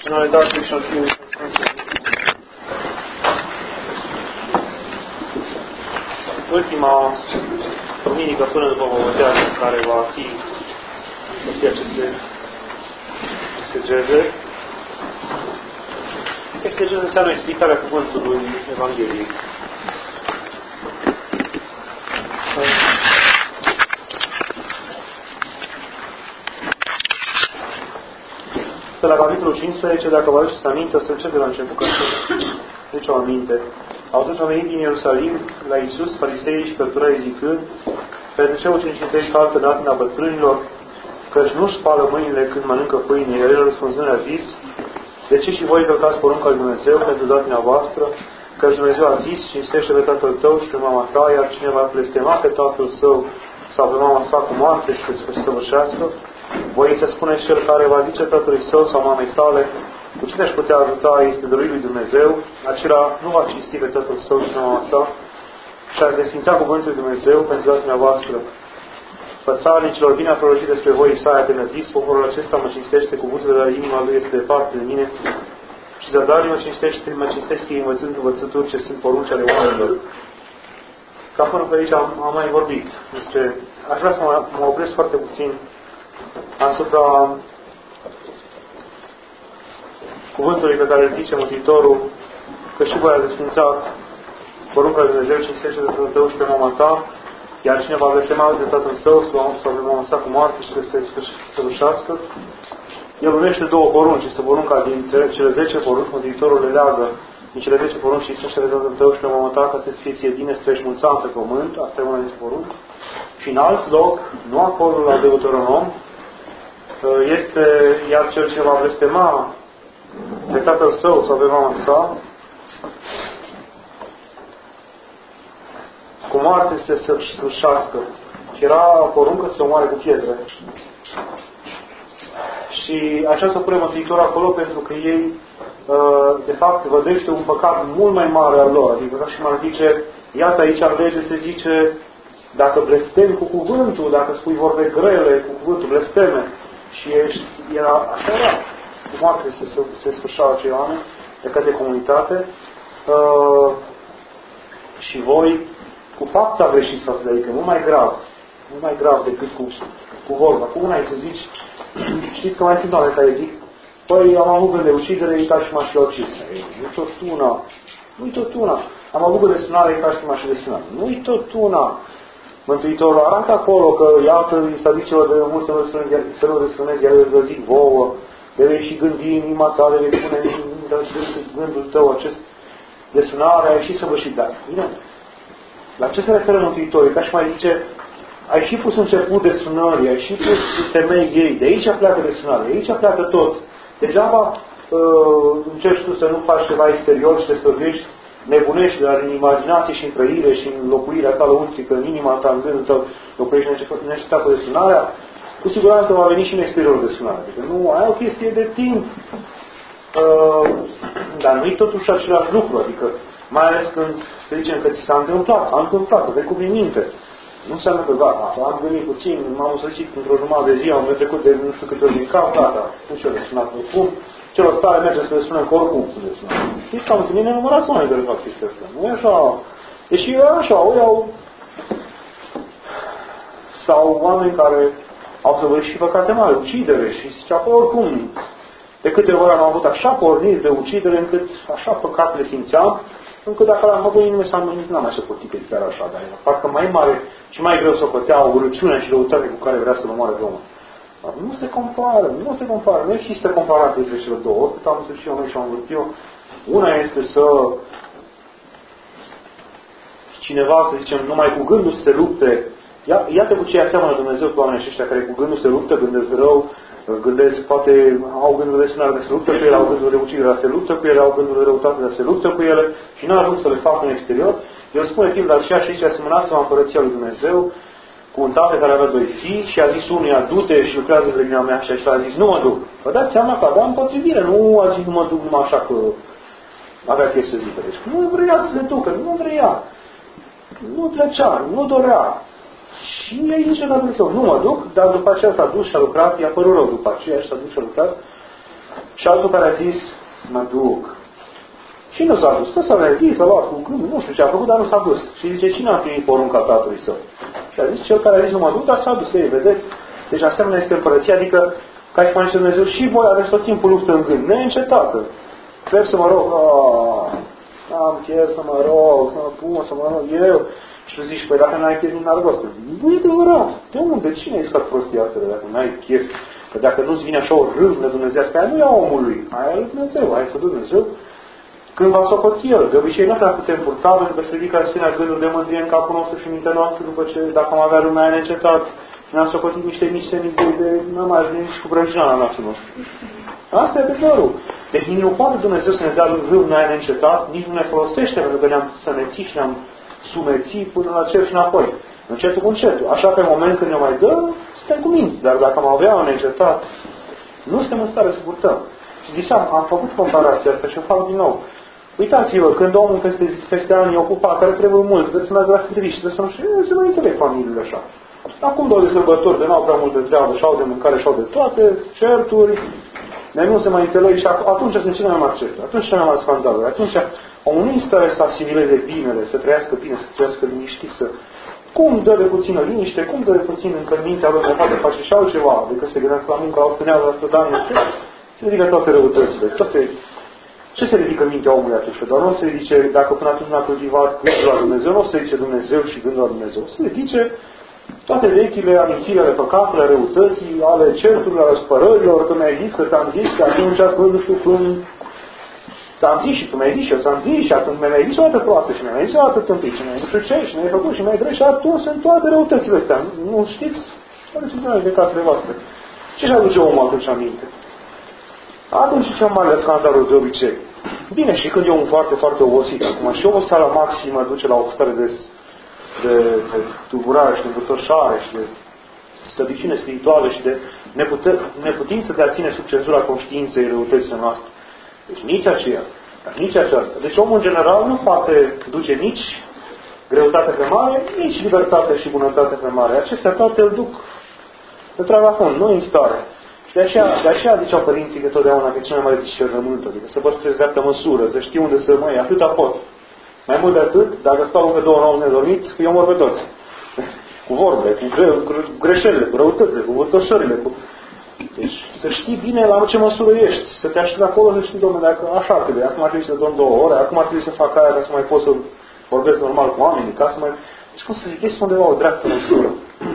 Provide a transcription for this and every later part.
Noi Tatălui și al Fiului și al ultima duminică până după Botezul care va fi ceea ce se exegeze. Exegeze înseamnă explicarea cuvântului Evangheliei. Pe la capitolul 15, dacă vă aduceți aminte, o să încep de la început, că deci o aminte. Atunci au venit din Ierusalim la Iisus, fariseii și cărturarii zicând: pentru ce ucenicii tăi calcă datina bătrânilor, căci nu-și spală mâinile când mănâncă pâine? Iar el răspunzând a zis: de ce și voi călcați porunca lui Dumnezeu pentru datina voastră? Căci Dumnezeu a zis: cinstește pe tatăl tău și pe mama ta, iar cine va blestema pe tatăl său sau pe mama sa cu moarte și să săvârșească, voi să spuneți cel care va zice tatălui său sau mamei sale: cu cine își putea ajuta, este dăruit lui Dumnezeu, acela nu va cinsti pe tatăl său și pe mama sa și ați desfința cuvântul lui Dumnezeu pentru datina voastră. Pățarnicilor, bine a prorocit despre voi Isaia când a zis: poporul acesta mă cinstește cu buzele, dar inima lui este departe de mine, și zădarii mă cinstesc ei învățând învățături ce sunt porunci ale oamenilor. Ca până pe aici am mai vorbit despre... Aș vrea să mă opresc foarte puțin asupra cuvântului pe care îl zice Mântuitorul, că și voi ați desfințat porunca lui Dumnezeu, cinstește de tatăl tău și pe mama ta, iar cine va blestema de tatăl său sau pe mama sa cu moarte și să se săvârșească. El numește două porunci. Este porunca dintre cele 10 porunci, Mântuitorul le leagă din cele 10 porunci: cinstește de tatăl tău și pe mama ta, ca să fie ție bine, să treci mulți ani pe pământ. Asta e una dintre porunci. Și în alt loc, nu acolo la Deuteronom, este: iar cel ce va blestema pe tatăl său sau pe mama sa, cu moarte să se sfârșească. Și era poruncă să se omoare cu pietre. Și așa se pune Mântuitorul acolo pentru că ei, de fapt, vădește un păcat mult mai mare al lor. Adică ca și m-ar zice, iată aici în lege se zice: dacă blestemi cu cuvântul, dacă spui vorbe grele cu cuvântul, blesteme. Și era așa era. Cu moarte se sfârșeau acei oameni de către comunitate. Și voi cu fapta greșiți față de adică mult mai grav decât cu vorba. Cu una e să zici, știți că mai sunt oameni care zic: păi, am avut gând de ucidere, e ca și m-aș fi ucis. Nu-i tot una. Am avut gând de sunare, e ca și m-aș fi desunat. Nu-i tot una. Mântuitorul arată acolo că, iată, îi s-a zis celor de mult să nu desunezi, iar eu vă zic vouă, de vei și gândi în inima ta, de vei pune în gândul tău acest desunare, ai și săvârșit. Dar, bine, la ce se referă Mântuitorul? Ca și mai zice: ai și pus început de sunării, ai și pus temei ei, de aici pleacă de sunare, de aici pleacă tot. Degeaba încerci tu să nu faci ceva exterior și te stăvești, nebunești, dar în imaginație și în trăire și în locuirea ta lăuntrică, în inima ta, în gândul tău, locuiești necesitatea de sunarea, cu siguranță va veni și în exterior de sunare. Adică nu, ai o chestie de timp, dar nu-i totuși același lucru, adică mai ales când să zicem că ți s-a întâmplat, vei cu minte. Nu înseamnă că gata, am gândit puțin, m-am usățit într-o jumătate de zi, am trecut de nu știu câte ori din cap, gata, nu știu de sunat oricum, celor stare merge să le spunem că oricum să le sunat. Știți că am întâlnit nenumărați oameni care fac chestia asta. Nu e așa. Deși e așa, o iau. Sau oameni care au săvârșit și păcate mari, ucidere, și zicea că oricum, de câte ori am avut așa porniri de ucidere, încât așa păcat le simțeam, încât dacă l-am făcut nimeni s-a mânit, n-am mai socotit că chiar așa, dar parcă mai mare și mai greu să cotea urăciunea și răutate cu care vrea să-l omoare pe om. Dar nu se compară. Nu există comparație între cele două. Oricât am înțeles și eu, și am văzut eu. Una este să cineva, să zicem, numai cu gândul să se lupte. Iată cu ce aseamănă Dumnezeu cu oamenii aceștia care cu gândul se luptă, gândesc rău, gândesc, poate au gândul de sunare, dar se luptă cu ele, au gândul de ucidere, dar se luptă cu ele, au gândul de răutate, dar se luptă cu ele și nu ajung să le facă în exterior. El spune timp de aceea și aici asemănați-vă împărăția lui Dumnezeu cu un tată care avea 2 fii și a zis unuia: du-te și lucrează în grădina mea, și așa a zis: nu mă duc. Vă dați seama că avea împotrivire, nu a zis nu mă duc numai așa că avea chef să zică. Deci nu vrea să se ducă, nu vrea. Nu plăcea, nu dorea. Și ei zice la Dumnezeu: nu mă duc, dar după aceea s-a dus și a lucrat, i-a părut rău după aceea și s-a dus și a lucrat. Și altul care a zis, mă duc. Și nu s-a dus. Că s-a venit, s-a luat cu gândul, nu știu ce a făcut, dar nu s-a dus. Și zice, cine a primit porunca tatălui său? Și a zis, cel care a zis, nu mă duc, dar s-a dus. Ei, vedeți? Deci asemenea este împărăția, adică, ca și cum zice Dumnezeu, și voi aveți tot timpul luptă în gând, neîncetată. Trebuie să mă rog, am chef să mă rog, să mă pun, să mă rog eu. Și tu zici, păi dacă n-ai chef, nu n-ar rost. Nu e adevărat. De unde? Cine ai scat prostia asta dacă n-ai chef? Că dacă nu-ți vine așa o râvnă dumnezească, aia nu e a omului, aia e lui Dumnezeu, aia e Dumnezeu. Când va socoti El, de obicei nu prea putem purta, pentru că se ridică asemenea gânduri de mândrie în capul nostru și mintea noastră, după ce, dacă am avea lumea aia neîncetat, ne-am socotit niște mici semințe de n-am mai ajuns nici cu brânjina noastră noastră. Asta e adevărul. Deci nici nu poate Dumnezeu să ne dea râvnă aia neîncetat, nici nu ne folosește, pentru că ne-am sămețit și ne-am sumețit până la cer și înapoi. Încetul cu încetul. Așa pe moment când ne mai dă, suntem cu minți. Dar dacă am avea un neîncetat, nu suntem în stare să purtăm. Și ziceam, am făcut comparația asta și o fac din nou. Uitați-vă, când omul peste ani e ocupat, care trebuie mult, trebuie să meargă la serviciu, trebuie să nu știu, se mai înțeleg familiile așa. Acum două de sărbători, de n-au prea multe treabă, și-au de mâncare, și-au de toate, certuri, de nu se mai înțeleg și atunci sunt cele mai mari certuri, atunci cele mai mari scandaluri, atunci omul nu e în stare să asimileze binele, să trăiască bine, să trăiască liniștit, să... Cum dă de puțină liniște, cum dă de puțin încă în mintea lui de poate face și altceva, decât se gândească la muncă, la ostenează, la tădanie, se ridică toate răutățile, toate... Ce se ridică în mintea omului atunci? Doar nu se ridice, dacă până atunci n-a cultivat gândul la Dumnezeu, nu se ridice Dumnezeu și gândul la Dumnezeu. Se ridice toate vechile amintiri ale păcatului, ale răutății, ale certurilor, ale spărărilor, că mi-ai zis, că ți-am zis, că atunci când nu știu cum ți-am zis și tu mi-ai zis și eu ți-am zis și atunci mi-ai zis o dată proastă și mi-ai zis o dată tâmpit și mi-ai nu știu ce și mi-ai făcut și mi-ai drept și atunci sunt toate răutățile astea. Nu știți? Aduceți în judecatele voastre. Ce-și aduce omul atunci aminte? Atunci cel mai mare scandalul de obicei. Bine, și când e un foarte, foarte obosit acum, și oboseala maximă duce la o stare de tulburare și de învârtoșare și de slăbiciune spirituală și de neputință de a ține sub cenzura conștiinței răutăților noastre. Deci nici aceea, dar nici aceasta. Deci omul în general nu poate duce nici greutate pe mare, nici libertate și bunătate pe mare. Acestea toate îl duc în treaba fond, nu în stare. Și de aceea ziceau părinții că totdeauna că e cel mai mare discernământ, adică să păstrezi dreaptă măsură, să știi unde să măi, atâta pot. Mai mult de atât, dacă stau încă 2 ori nedormit, îi omor pe toți. Cu vorbele, cu greșelile, cu răutățile, cu vârtoșările. Deci să știi bine la ce măsură ești, să te aștepți acolo, să știi, domnule, dacă așa trebuie, acum ar trebui să dorm 2 ore, acum ar trebui să fac aia ca să mai pot să vorbesc normal cu oamenii, ca să mai... Deci cum să zic, este undeva o dreaptă măsură.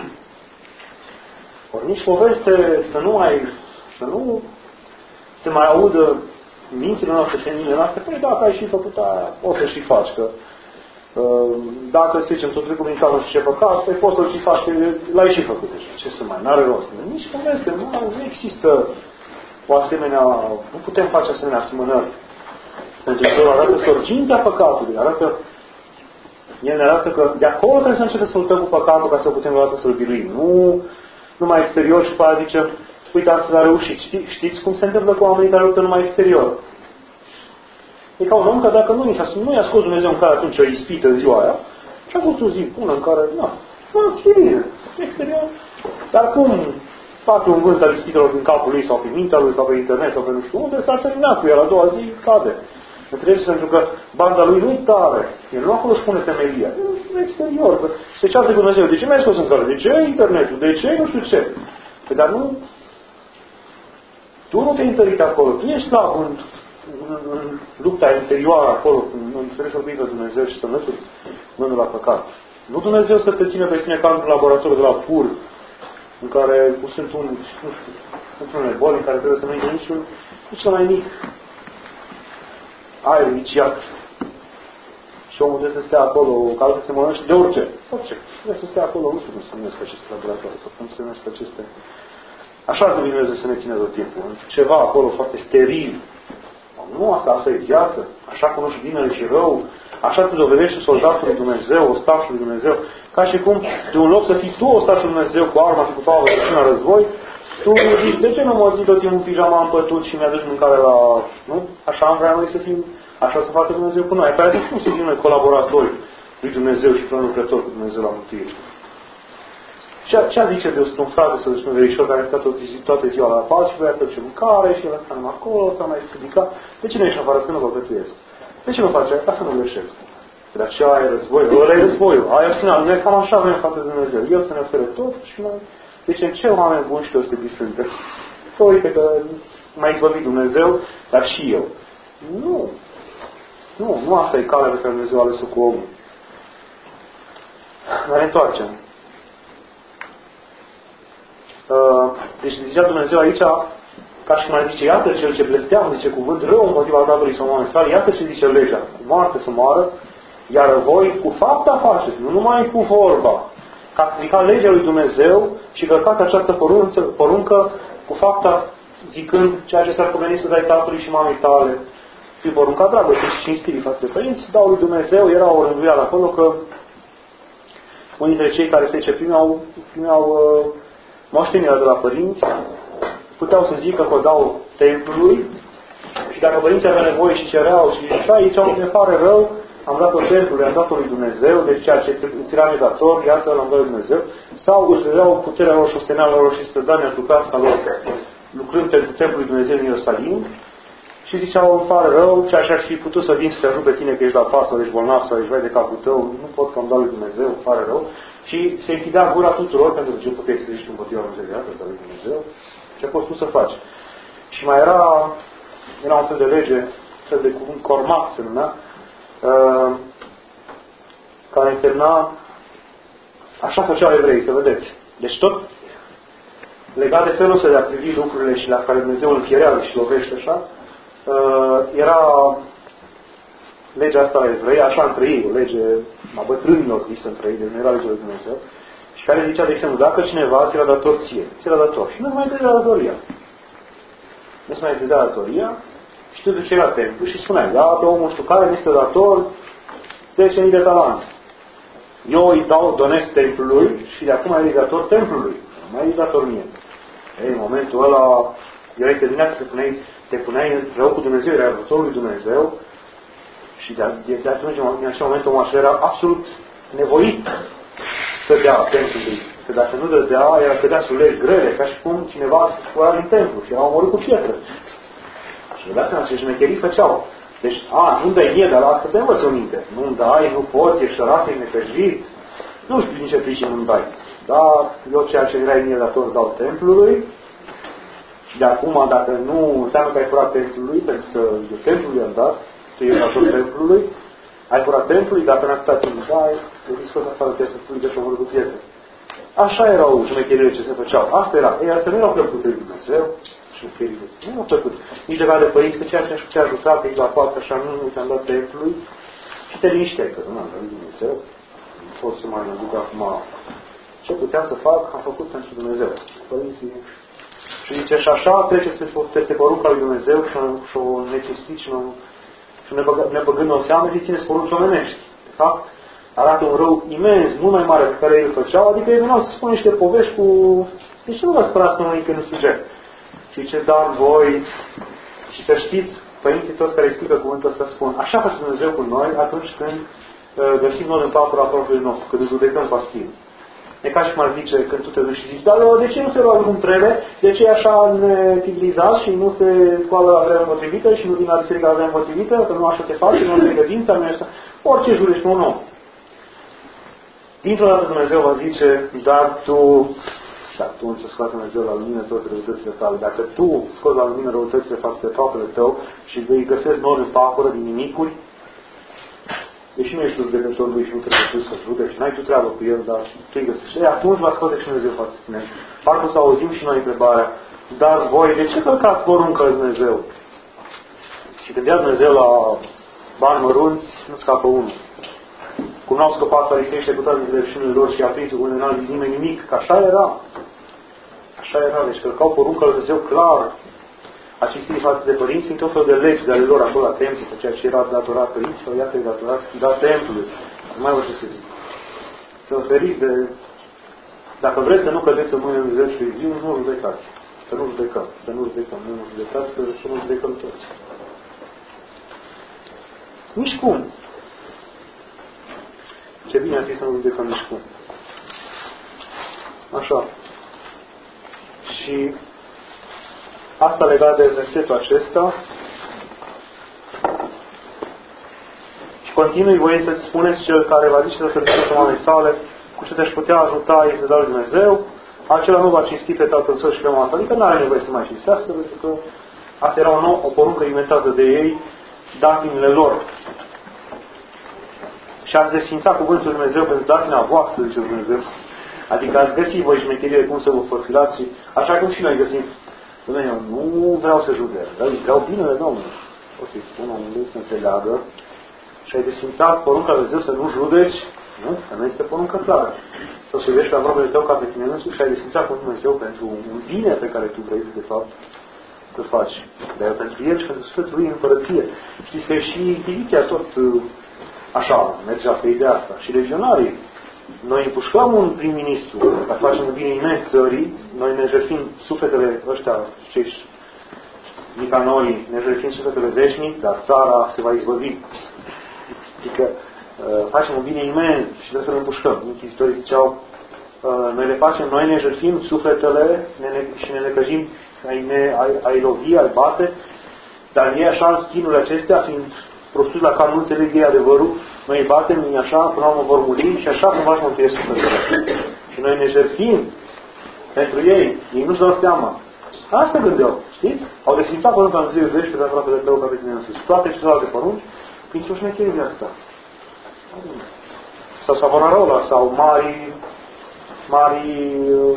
Ori nici poveste să nu se mai audă mințile noastre și inimile noastre, păi dacă ai și făcut aia, o să și faci, că dacă, să zicem, tot trecut prin calul și ce păcat, păi poți să-l și faci, că l-ai și făcut deja. Ce să mai, n-are rost. Nici poveste, nu există o asemenea, nu putem face asemenea asemănări. Pentru că arată sorgintea păcatului, el ne arată că de acolo trebuie să începem să luptăm cu păcatul ca să putem o dată să-l biruim. Nu numai exterior și pe aia zice, uite, astfel a reușit. Știți cum se întâmplă cu oamenii care luptă numai exterior? E ca un om că dacă nu i-a scos Dumnezeu în care atunci o ispită în ziua aia, și a fost o zi bună în care, e bine, exterior. Dar cum face un vânt al ispitelor din capul lui sau pe mintea lui sau pe internet sau pe nu știu unde, s-a terminat cu el, a doua zi cade. Înțelegeți? Pentru că baza lui nu-i tare. El nu acolo își pune temelia. E exterior. Se ceartă cu Dumnezeu. De ce mi-ai scos în care? De ce internetul? De ce nu știu ce? Păi dar nu... Tu nu te-ai întărit acolo. Tu ești slab în lupta interioară acolo. Nu înțelegi să vorbi Dumnezeu și să înlături mândul la păcat. Nu Dumnezeu să te ține pe tine ca într-un laborator de la pur, în care sunt unele boli în care trebuie să nu intre nici mai mic aer viciat. Și omul trebuie să stea acolo, ca să se mănânce de orice. Trebuie să stea acolo, nu știu cum se numesc aceste laboratoare, sau cum se numesc aceste... Așa ar trebui Dumnezeu să ne ține tot timpul. Ceva acolo foarte steril. Nu, asta e viață. Așa cunoști binele și rău. Așa te dovedești soldatul lui Dumnezeu, ostașul lui Dumnezeu. Ca și cum, de un loc să fii tu ostașul lui Dumnezeu cu arma și cu pavă și la război, tu zici, de ce nu mă zi tot timpul în pijama în pătut și mi-aduci mâncare la... Nu? Așa am vrea noi să fim... Așa să facă Dumnezeu cu noi. Păi cum să fim noi colaboratori lui Dumnezeu și lucrători cu Dumnezeu la mântuire. Ce zice de un frate sau de un verișor care a stat toată ziua la pas și voia să ce mâncare și el a stat acolo, s-a mai ridicat. De ce nu ești afară să nu vă pătuiesc? De ce nu face asta? Să nu greșesc. Dar ce aia e războiul? Ăla e războiul. Aia spune, noi cam așa avem față de Dumnezeu. El să ne ofere tot și noi zicem, ce oameni buni și deosebiți suntem. Că uite că m-a izbăvit Dumnezeu, dar și eu. Nu asta e calea pe care Dumnezeu a ales-o cu omul. Dar ne întoarcem. Deci zicea Dumnezeu aici, ca și cum ar zice, iată cel ce blesteam, zice cuvânt rău împotriva tatălui sau oameni sale, iată ce zice legea, cu moarte să moară, iar voi cu fapta faceți, nu numai cu vorba. Că ați stricat legea lui Dumnezeu și călcați această poruncă cu fapta, zicând ceea ce s-ar cuveni să dai tatălui și mamei tale. Și porunca dragostei și cinstirii față de părinți, dau lui Dumnezeu, era o rânduială acolo că unii dintre cei care se primeau moștenirea de la părinți, puteau să zică că o dau templului și dacă părinții aveau nevoie și cereau și așa, aici ne pare rău, am dat-o templului, am dat-o lui Dumnezeu, deci ceea ce îți era nedator, iată, l-am dat lui Dumnezeu, sau îți dădeau puterea lor și osteneala lor și strădania trupească lor, lucrând pentru templul lui Dumnezeu în Ierusalim, și ziceau, îmi pare rău, ceea ce aș fi putut să vin să te ajut pe tine că ești la pas sau ești bolnav sau ești vai de capul tău, nu pot că îmi dau lui Dumnezeu, îmi pare rău. Și se închidea gura tuturor pentru că ce puteai să zici împotriva lui Dumnezeu, ce poți tu să faci. Și mai era un fel de lege, un fel de cuvânt cormat se numea, care însemna, așa făceau evrei, să vedeți. Deci tot legat de felul ăsta de a privi lucrurile și la care Dumnezeu înfierează și lovește așa, era legea asta la evrei, așa între ei, o lege a bătrânilor visă între ei, deci nu era legea lui Dumnezeu, și care zicea, de exemplu, dacă cineva ți-era dator ție, ți-era dator și nu mai dădea datoria. Nu se mai dădea datoria și tu duceai la templu și spuneai, da, pe omul știu care mi este dator 10.000 de talanți. Eu îi donez templului și de acum e dator templului, nu mai e dator mie. Ei, în momentul ăla, erai terminat să te puneai rău cu Dumnezeu, era datorul lui Dumnezeu și de atunci, în acel moment, omul așa era absolut nevoit să dea templului. Că dacă nu dădea, era cădea sub legi grele, ca și cum cineva fura din templu și era omorât cu pietră. Și vă dați seama ce șmecherii făceau. Deci, nu dai mie, dar asta te învăț o minte. Nu dai, nu poți, ești sărat, ești necăjit. Nu știu din ce pricină nu dai. Dar eu ceea ce erai mie dator dau templului. Și de acum, dacă nu înseamnă că ai furat templului, pentru că eu templului am dat, tu ești dator templului, ai furat templului, dacă n-ai putea timp dai, te scos afară templului de șomorul cu pietre. Așa erau șmecherile ce se făceau. Asta era. Ei, astea nu erau plăcute lui Dumnezeu. Șmecherile. Nu erau plăcute. Nici de la de părinți, că ceea ce aș putea ajuta, că ești la poartă, așa, nu ți-am dat templului. Și te linișteai, că nu am dat lui Dumnezeu. Nu pot să mai mă duc acum. Ce puteam să fac, am făcut pentru Dumnezeu. Părinții. Și zice, și așa trece peste porunca lui Dumnezeu și o necesiți și ne băgând o seamă și țineți porunci omenești. De fapt, arată un rău imens, mult mai mare pe care ei îl făceau, adică ei veneau să spun niște povești cu... De ce nu vă spărați pe unii că nu suge? Și ce dar voi... Și să știți, părinții toți care explică cuvântul ăsta spun, așa face Dumnezeu cu noi atunci când găsim noi în papura propriului nostru, când îl judecăm pastiv. E ca și cum ar zice, când tu te duci și zici, dar de ce nu se roagă cum trebuie? De ce e așa netigilizați și nu se scoală la vremea potrivită și nu vine la biserică la vremea potrivită? Că nu așa se face, nu are credința, nu e așa. Orice jurești pe un om. Dintr-o dată Dumnezeu va zice, dar tu, și atunci să scoate Dumnezeu la lumină toate răutățile tale. Dacă tu scoți la lumină răutățile față de faptele tău și îi găsesc nori în papură din nimicuri, deși nu ești judecătorul lui și nu trebuie tu să judeci, n-ai tu treabă cu el, dar tu îi găsești. Atunci va scoate și Dumnezeu față de tine. Parcă să auzim și noi întrebarea, dar voi, de ce călcați porunca lui Dumnezeu? Și când dea Dumnezeu la bani mărunți, nu scapă unul. Cum n-au scăpat farisei și deputații de leșinile lor și aprinsul unde n-a zis nimeni nimic, că așa era. Așa era, deci călcau porunca lui Dumnezeu clar. Acestii față de părinți sunt tot fel de legi de ale lor acolo la templu, pe ceea ce era datorat părinți, sau iată-i datorat la templului. Nu mai văd ce să zic. Să oferiți de... Dacă vreți să nu cădeți în mâinile lui Dumnezeu și lui Viu, nu judecați. Să nu judecăm. Să nu judecăm. Nu judecați, să nu judecăm toți. Nici cum. Ce bine ar fi să nu judecăm nici cum. Așa. Și asta legat de versetul acesta. Și continui voi să spuneți cel care va zice să fericiți oamenii sale, cu ce te-aș putea ajuta ei să dau Dumnezeu, acela nu va cinsti pe Tatăl Său și pe Mama. Adică nu are nevoie să mai cinstească, pentru că asta era o poruncă inventată de ei, datinile lor. Și ați desfințat cuvântul Dumnezeu pentru datina voastră, zice Dumnezeu. Adică ați găsit voi șmecherie cum să vă făfilați, așa cum și noi găsim. Dumnezeu, nu vreau să judec, vreau binele Domnului. O să-i spun omului să înțeleagă. Și ai desfințat porunca lui Dumnezeu să nu judeci, nu? Că nu este poruncă clară. Să se vedeți pe aproapele tău ca pe tine însuși și ai desfințat cuvântul Dumnezeu pentru un bine pe care tu vrei de fapt să faci. Dar pentru el și pentru Sfântul lui în împărăție. Știți că și Tilichia tot așa mergea pe ideea asta. Și legionarii. Noi împușcăm un prim-ministru, ca facem un bine imens țării, noi ne jertfim sufletele ăștia, cei Nicanorii, ne jertfim sufletele veșnic, dar țara se va izbăvi. Adică facem un bine imens și trebuie să ne împușcăm. Închizitorii ziceau, noi le facem, noi ne jertfim sufletele și ne necăjim, ai lovi, ai bate, dar ei așa în schinurile acestea, fiind prostuți la cap, nu înțeleg ei adevărul, noi îi batem, ei așa, până la urmă vor muri și așa cumva își mântuiesc sufletele. Și noi ne jertfim pentru ei, ei nu-și dau seama. Asta gândeau, știți? Au desfințat porunca Dumnezeu iubește pe aproapele tău ca pe tine însuși. Toate celelalte porunci, printr-o șmecherie de asta. Sau Savonarola, sau mari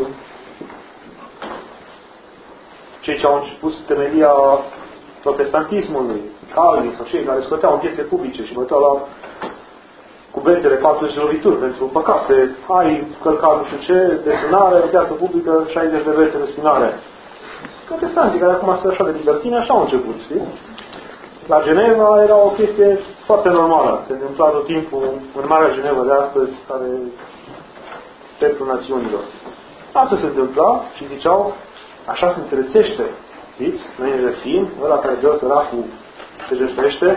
cei ce au pus temelia protestantismului, Calvin sau cei care scoteau în piețe publice și băteau la cuventele 40 lovituri pentru păcate. Ai călcat nu știu ce, desunare, în piață publică, 60 de verse de spinare. Protestanții care acum sunt așa de libertine, așa au început, știi? La Geneva era o chestie foarte normală. Se întâmpla tot timpul în Marea Geneva de astăzi, care Templul Națiunilor. Asta se întâmpla și ziceau, așa se înțelețește. Știți? Noi ne jertfim, ăla care dă săracul se jertfește,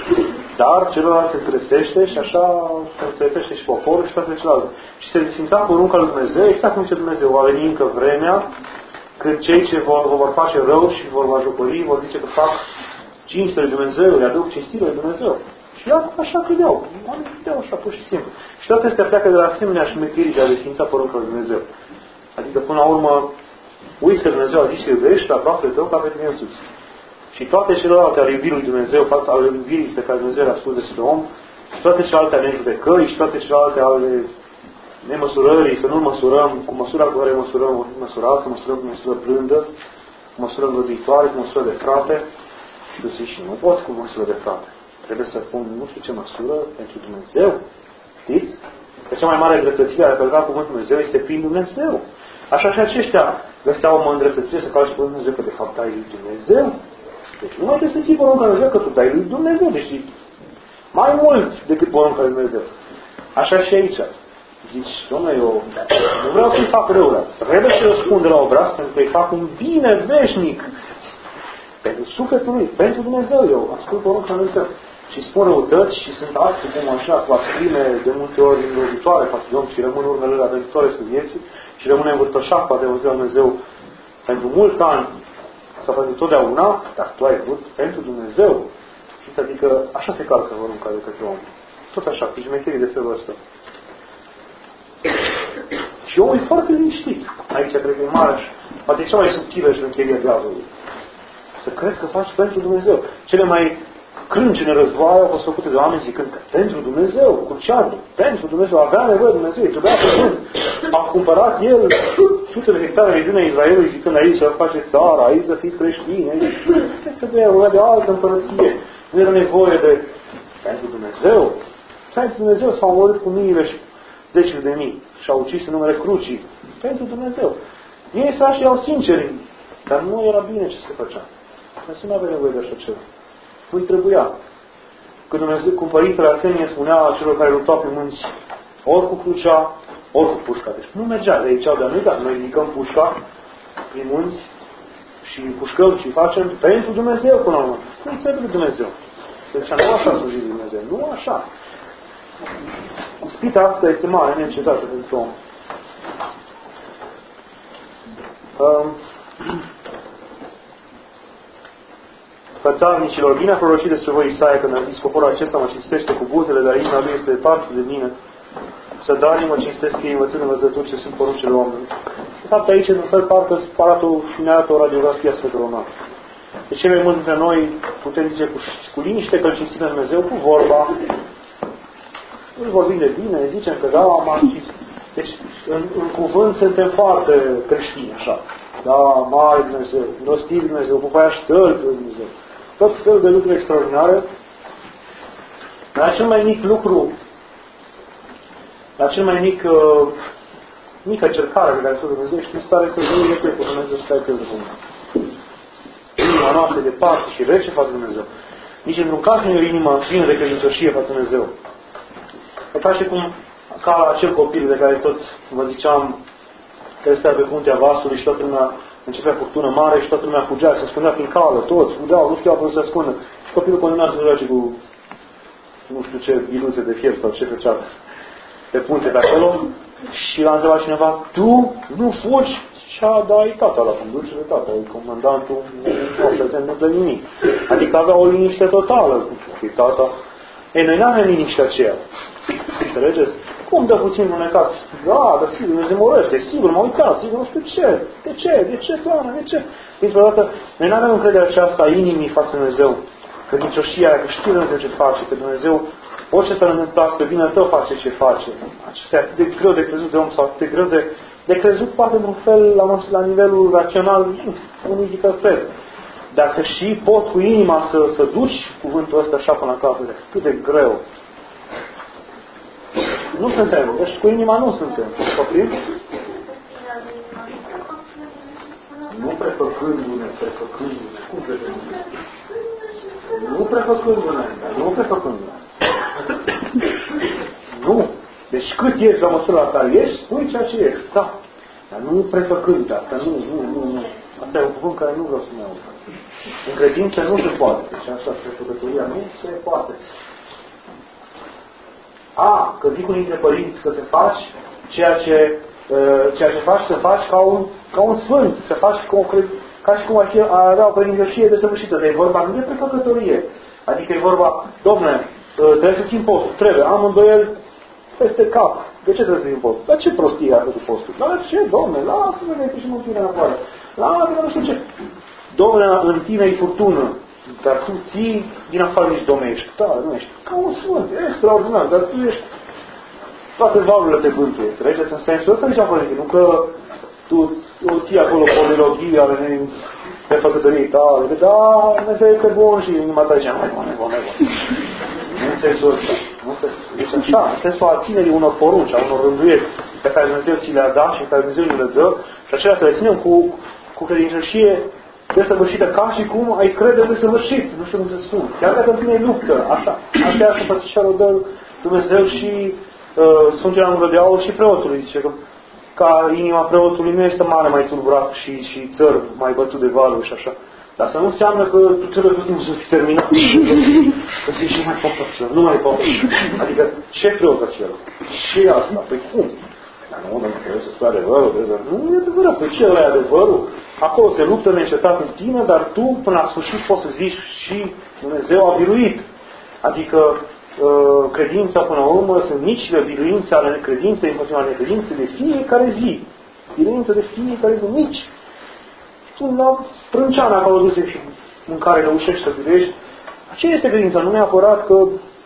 dar celălalt se înțelețește și așa se înțelețește și poporul și toate celelalte. Și se desfința porunca lui Dumnezeu, exact cum zice Dumnezeu, va veni încă vremea când cei ce vor face rău și vor bajucări, vor zice că fac cinste lui Dumnezeu, le aduc cinstire lui Dumnezeu. Și iar așa credeau. Oamenii credeau așa, pur și simplu. Și toate astea pleacă de la asemenea șmecherii de a desfința porunca lui Dumnezeu. Adică, până la urmă, uiți că Dumnezeu a zis să iubești pe aproapele tău ca pe tine însuți. Și toate celelalte ale iubirii lui Dumnezeu, ale iubirii pe care Dumnezeu le-a spus despre om, și toate celelalte ale nejudecării, și toate celelalte ale nemăsurării, să nu măsurăm cu măsura cu care măsurăm măsurat, să măsurăm cu măsură blândă, cu măsură îngăduitoare, cu măsură de frate. Și tu zici, nu pot cu măsură de frate. Trebuie să pun nu știu ce măsură pentru Dumnezeu. Știți? Că cea mai mare dreptățire a călca cuvântul Dumnezeu este prin Dumnezeu. Așa și aceștia găseau o îndreptățire să calci cuvântul Dumnezeu, că de fapt dai lui Dumnezeu. Deci nu mai trebuie să ții porunca lui Dumnezeu, că tu dai lui Dumnezeu. Deci mai mult decât porunca lui Dumnezeu. Așa și aici. Zici, dom'le, eu nu vreau să-i fac rău, dar trebuie să răspund de la obraz pentru că îi fac un bine veșnic. Pentru sufletul lui, pentru Dumnezeu, eu ascult porunca lui Dumnezeu. Și spun răutăți și sunt astfel cum așa, cu asprime de multe ori înrozitoare față de om și rămân urmele la venitoare sub vieții și rămâne învârtășat poate de Dumnezeu pentru mulți ani sau pentru totdeauna, dar tu ai vrut pentru Dumnezeu. Și adică așa se calcă porunca de către om. Tot așa, cu șmecherii de felul ăsta. Și omul e foarte liniștit. Aici cred că e mare și poate e cea mai subtilă șmecherie diavolului. Să crezi că faci pentru Dumnezeu. Cele mai crâncene războaie au fost făcute de oameni zicând că pentru Dumnezeu, cu cearul, pentru Dumnezeu, avea nevoie de Dumnezeu, trebuia să vând. A cumpărat el sute de hectare regiunea Israelului zicând aici să faceți țara, aici să fiți creștini, aici să de altă împărăție. Nu era nevoie de pentru Dumnezeu. Pentru Dumnezeu s-au omorât cu miile și decile de mii și au ucis în numele crucii. Pentru Dumnezeu. Ei s-a și erau sinceri, dar nu era bine ce se făcea. Dumnezeu nu avea nevoie de așa ceva. Nu-i trebuia. Când Dumnezeu, cum Părintele Arsenie spunea celor care luptau pe munți, ori cu crucea, ori cu pușca. Deci nu mergea. Ei ziceau, dar nu uitați, noi ridicăm pușca prin munți și pușcăm și facem pentru Dumnezeu până la urmă. Nu-i trebuie Dumnezeu. Deci nu așa slujit de Dumnezeu. Nu așa. Ispita asta este mare, necesată pentru om. Fățarnicilor, bine a prorocit despre voi Isaia când a zis, poporul acesta mă cinstește cu buzele, dar inima lui este departe de mine. Țăranii mă cinstesc ei învățând învățături ce sunt poruncile oamenilor. De fapt, aici, în fel, parcă arată și ne arată o radiografie a Sfântului Roman. De ce mai mult dintre noi putem zice cu liniște că îl cinstim pe Dumnezeu, cu vorba, îl vorbim de bine, zicem că da, m-am cinstit. Deci, în cuvânt suntem foarte creștini, așa. Da, mare Dumnezeu, nostit Dumnezeu, cu aia ștălpi Dumnezeu. Tot felul de lucruri extraordinare. Dar cel mai mic lucru, la cel mai mică cercare pe care să Dumnezeu, știi, stare să ziua legătură cu Dumnezeu, stai că Dumnezeu. Inima noastră e departe și rece față de Dumnezeu. Nici într-un caz nu e o inimă plină de credincioșie față de Dumnezeu. E ca și cum, ca acel copil de care tot vă ziceam, care stea pe puntea vasului și toată lumea începea furtună mare și toată lumea fugea, se spunea prin cală, toți fugeau, nu știau până să se ascundă. Și copilul continua să joace cu nu știu ce biluțe de fier sau ce făcea pe punte pe acolo și l-a întrebat cineva, tu nu fugi? Zicea, da, e tata la conducere, tata, e comandantul, nu se întâmplă nimic. Adică avea o liniște totală cu tata. Ei, noi n-avem liniștea aceea. Înțelegeți? Cum dă puțin în caz? Da, dar sigur, Dumnezeu mă urăște, sigur, m-a uitat, sigur, nu știu ce. De ce? De ce, Doamne? De ce? Dintr-o dată, noi nu avem încrederea aceasta a inimii față de Dumnezeu. Credincioșia aia, că știe Dumnezeu ce face, că Dumnezeu, orice să-L întâmplă, pe bine tău face ce face. Acestea e atât de greu de crezut de om sau atât de greu de crezut, poate, într-un fel, la nivelul rațional, unii zic că fel. Dar să și pot cu inima să duci cuvântul ăsta așa până la capăt, cât de greu. Nu suntem. Deci cu inima nu suntem. Copil? Nu prefăcându-ne. Cum prefăcându-ne? Nu prefăcându-ne. Nu prefăcându-ne. Nu. Deci cât ești la măsura la care ești, spui ceea ce ești. Da. Dar nu prefăcând asta. Nu. Asta e un cuvânt care nu vreau să mă aud. În credință nu se poate. Deci așa, prefăcătoria nu se poate. Că zic unii dintre părinți că să faci ceea ce faci, să faci ca un sfânt, să faci ca și cum ar avea o credincioșie desăvârșită. Dar e vorba nu de prefăcătorie. Adică e vorba, dom'le, trebuie să țin postul. Trebuie, am îndoieli peste cap. De ce trebuie să țin postul? Dar ce prostie a făcut postul? Dar ce, dom'le, lasă-mă de și mă ține în afară. Lasă-mă, nu știu ce. Dom'le, în tine e furtună. Dar tu ții din afară nici domești. Da, nu ești ca un sfânt, extraordinar, dar tu ești toate valurile te bântuie. Înțelegeți? În sensul ăsta nici părinte, nu că tu o ții acolo poliloghii ale prefăcătoriei tale, că da, Dumnezeu este bun și inima ta zicea, mai bun. Nu în sensul ăsta. Deci așa, în sensul a ținerii unor porunci, a unor rânduieli pe care Dumnezeu ți le-a dat și pe care Dumnezeu ne le dă și acelea să le ținem cu credincioșie desăvârșită, ca și cum ai crede desăvârșit, nu știu cum să spun. Chiar dacă în tine luptă, așa. Așa să pățișoară o dă Dumnezeu și Sfântul Ioan Gură de Aur și preotului. Zice că ca inima preotului nu este mare mai tulburat și țăr mai bătut de valuri și așa. Dar asta nu înseamnă că tu trebuie tot timpul să fii terminat. Că zici, nu mai pot acela, nu mai pot. Adică ce preot acela? Și asta? Păi cum? Dar nu trebuie să spui adevărul, nu e adevărat. Păi ce ăla e adevărul? Acolo se luptă neîncetat în tine, dar tu până la sfârșit poți să zici și Dumnezeu a biruit. Adică credința până la urmă sunt micile biruințe ale necredinței împotriva necredinței de fiecare zi. Biruințe de fiecare zi, mici. Tu la prânceană acolo duse și mâncare reușești să biruiești. Aceea este credința, nu neapărat că...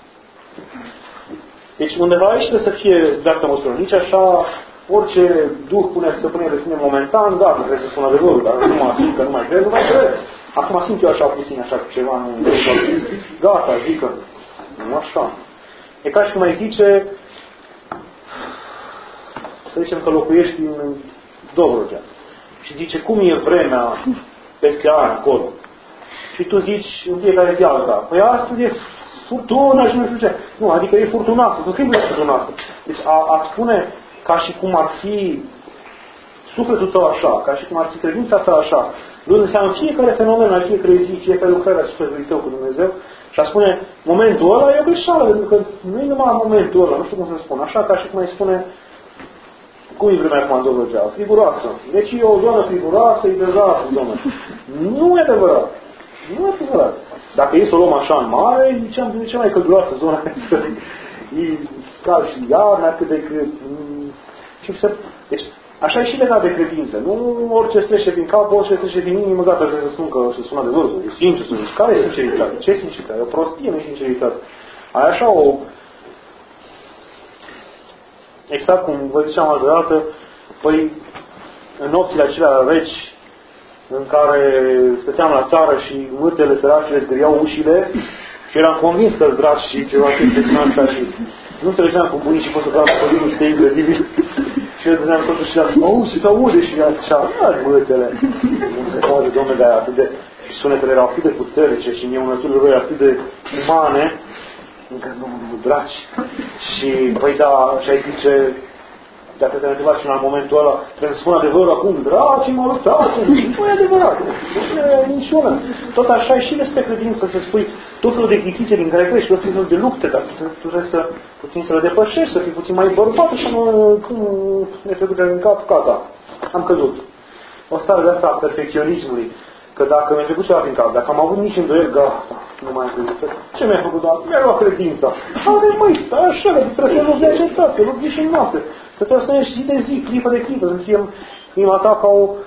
Deci undeva aici trebuie să fie dreaptă măsură. Nici așa, orice duh pune să pune de tine momentan, da, nu trebuie să spun adevărul, dar nu mă simt că nu mai cred, nu mai cred. Acum simt eu așa puțin, așa cu ceva, nu... Gata, zic că... Nu așa. E ca și cum ai zice, să zicem că locuiești în Dobrogea. Și zice, cum e vremea peste ani acolo? Și tu zici în fiecare zi alta. Păi astăzi e furtună și nu știu ce. Nu, adică e furtunată. Nu trebuie furtunată. Deci a spune ca și cum ar fi sufletul tău așa, ca și cum ar fi credința ta așa. Nu înseamnă fiecare fenomen la fiecare zi, fiecare lucrare a sufletului tău cu Dumnezeu. Și a spune, momentul ăla e o greșeală, pentru că nu e numai momentul ăla, nu știu cum să spun. Așa ca și cum ai spune, Cum e vremea acum în Dobrogea? Friguroasă. Deci e o zonă friguroasă, e dezastru, domnule. Nu e adevărat. Nu e adevărat. Dacă e să o luăm așa în mare, e cea mai călduroasă zona. E cald și iarna, cât de cât. Deci, așa e și legat de credință. Nu orice trece din cap, orice trece din inimă, gata, trebuie să spun că se sună adevărul. E sincer să zici. Care e sinceritate? Ce e sinceritate? E o prostie, nu e sinceritate. Ai așa o... Exact cum vă ziceam altă dată, păi, în nopțile acelea reci, în care stăteam la țară și mârtele săracile zgâriau ușile și eram convins că-s dragi și ceva chestii din asta și nu înțelegeam cum bunicii pot să facă codinul ăsta incredibil. Și eu dădeam totuși și am și se aude și așa, mârtele. Nu se poate, domnule, dar atât de... Sunetele erau atât de puternice și miunăturile lor atât de umane, încă nu, dragi. Și, păi da, și ai zice, dacă te-ai întrebat și în momentul ăla, trebuie să spun adevărul acum, dragi, mă lăsați, nu e adevărat, nu e niciuna. Tot așa e și despre credință, să spui tot felul de dificile din care crești, tot felul de lupte, dar tu trebuie să puțin să le depășești, să fii puțin mai bărbat și nu, cum ne trecut în cap, gata, am căzut. O stare de asta a perfecționismului. Că dacă mi-a trecut ceva prin cap, dacă am avut nici îndoieli, gata, nu mai am credință. Ce mi-a făcut, doar? Mi-a luat credința. Are, măi, stai așa, că trebuie să nu de acetate, nu zi și în noapte. Că trebuie să ne zi de zi, clipă de clipă, să fie inima ta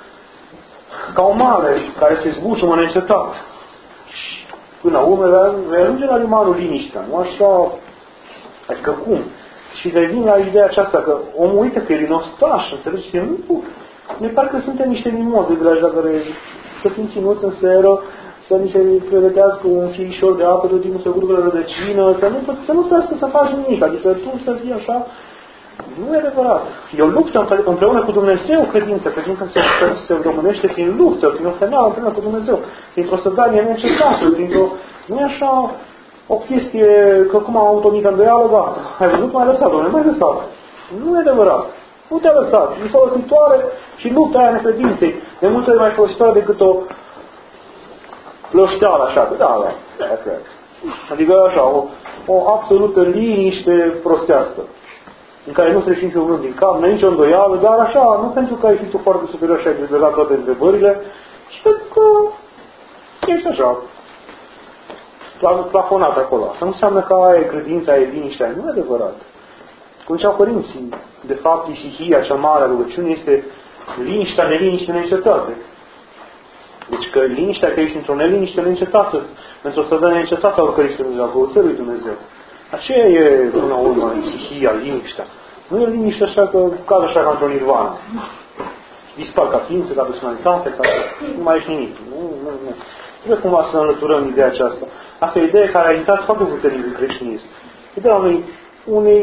ca o mare care se zbuciumă neîncetat. Și până la urmă vei ajunge la limanul liniștea, nu așa? Adică cum? Și revin la ideea aceasta că omul uită că e linostaș, înțelegi? Ne parcă suntem niște mimoze de la care să fim ținuți în seră, să ni se pregătească un fiișor de apă, tot timpul să curgă la rădăcină, să nu trească să faci nimic, adică tu să fii așa. Nu e adevărat. E o luptă împreună cu Dumnezeu, credința se românește prin luptă, prin o femeie împreună cu Dumnezeu, printr-o sădanie neîncetată, nu e așa o chestie că cum am avut o mică îndoială, gata, ai văzut, m-ai lăsat, Doamne, m-ai lăsat. Nu e adevărat. Nu te-a lăsat. E folositoare și lupta aia necredinței. De multe ori mai folositoare decât o plășteală așa. Da, cred. Adică așa, o absolută liniște prostească. În care nu se rești niciun gând din cap, n-ai nicio îndoială, dar așa, nu pentru că ai fi tu foarte superior și ai dezlegat toate întrebările, ci pentru că ești așa, plafonat acolo. Asta nu înseamnă că aia e credința, aia e liniștea. Nu e adevărat. Cum ziceau părinții, de fapt, isihia cea mare a rugăciunii este liniștea, neliniște, neîncetate. Deci că liniștea, că ești într-o neliniște neîncetată, într-o stădă neîncetată a oricărui Dumnezeu, a căuțărului Dumnezeu. Aceea e, până la urmă, isihia, liniștea. Nu e liniște așa că cad așa ca într-o nirvana. Dispar ca ființă, ca personalitate, ca nu mai ești nimic. Nu. Trebuie cumva să înlăturăm ideea aceasta. Asta e o idee care a intrat foarte puternic în creștinism. Ideea unei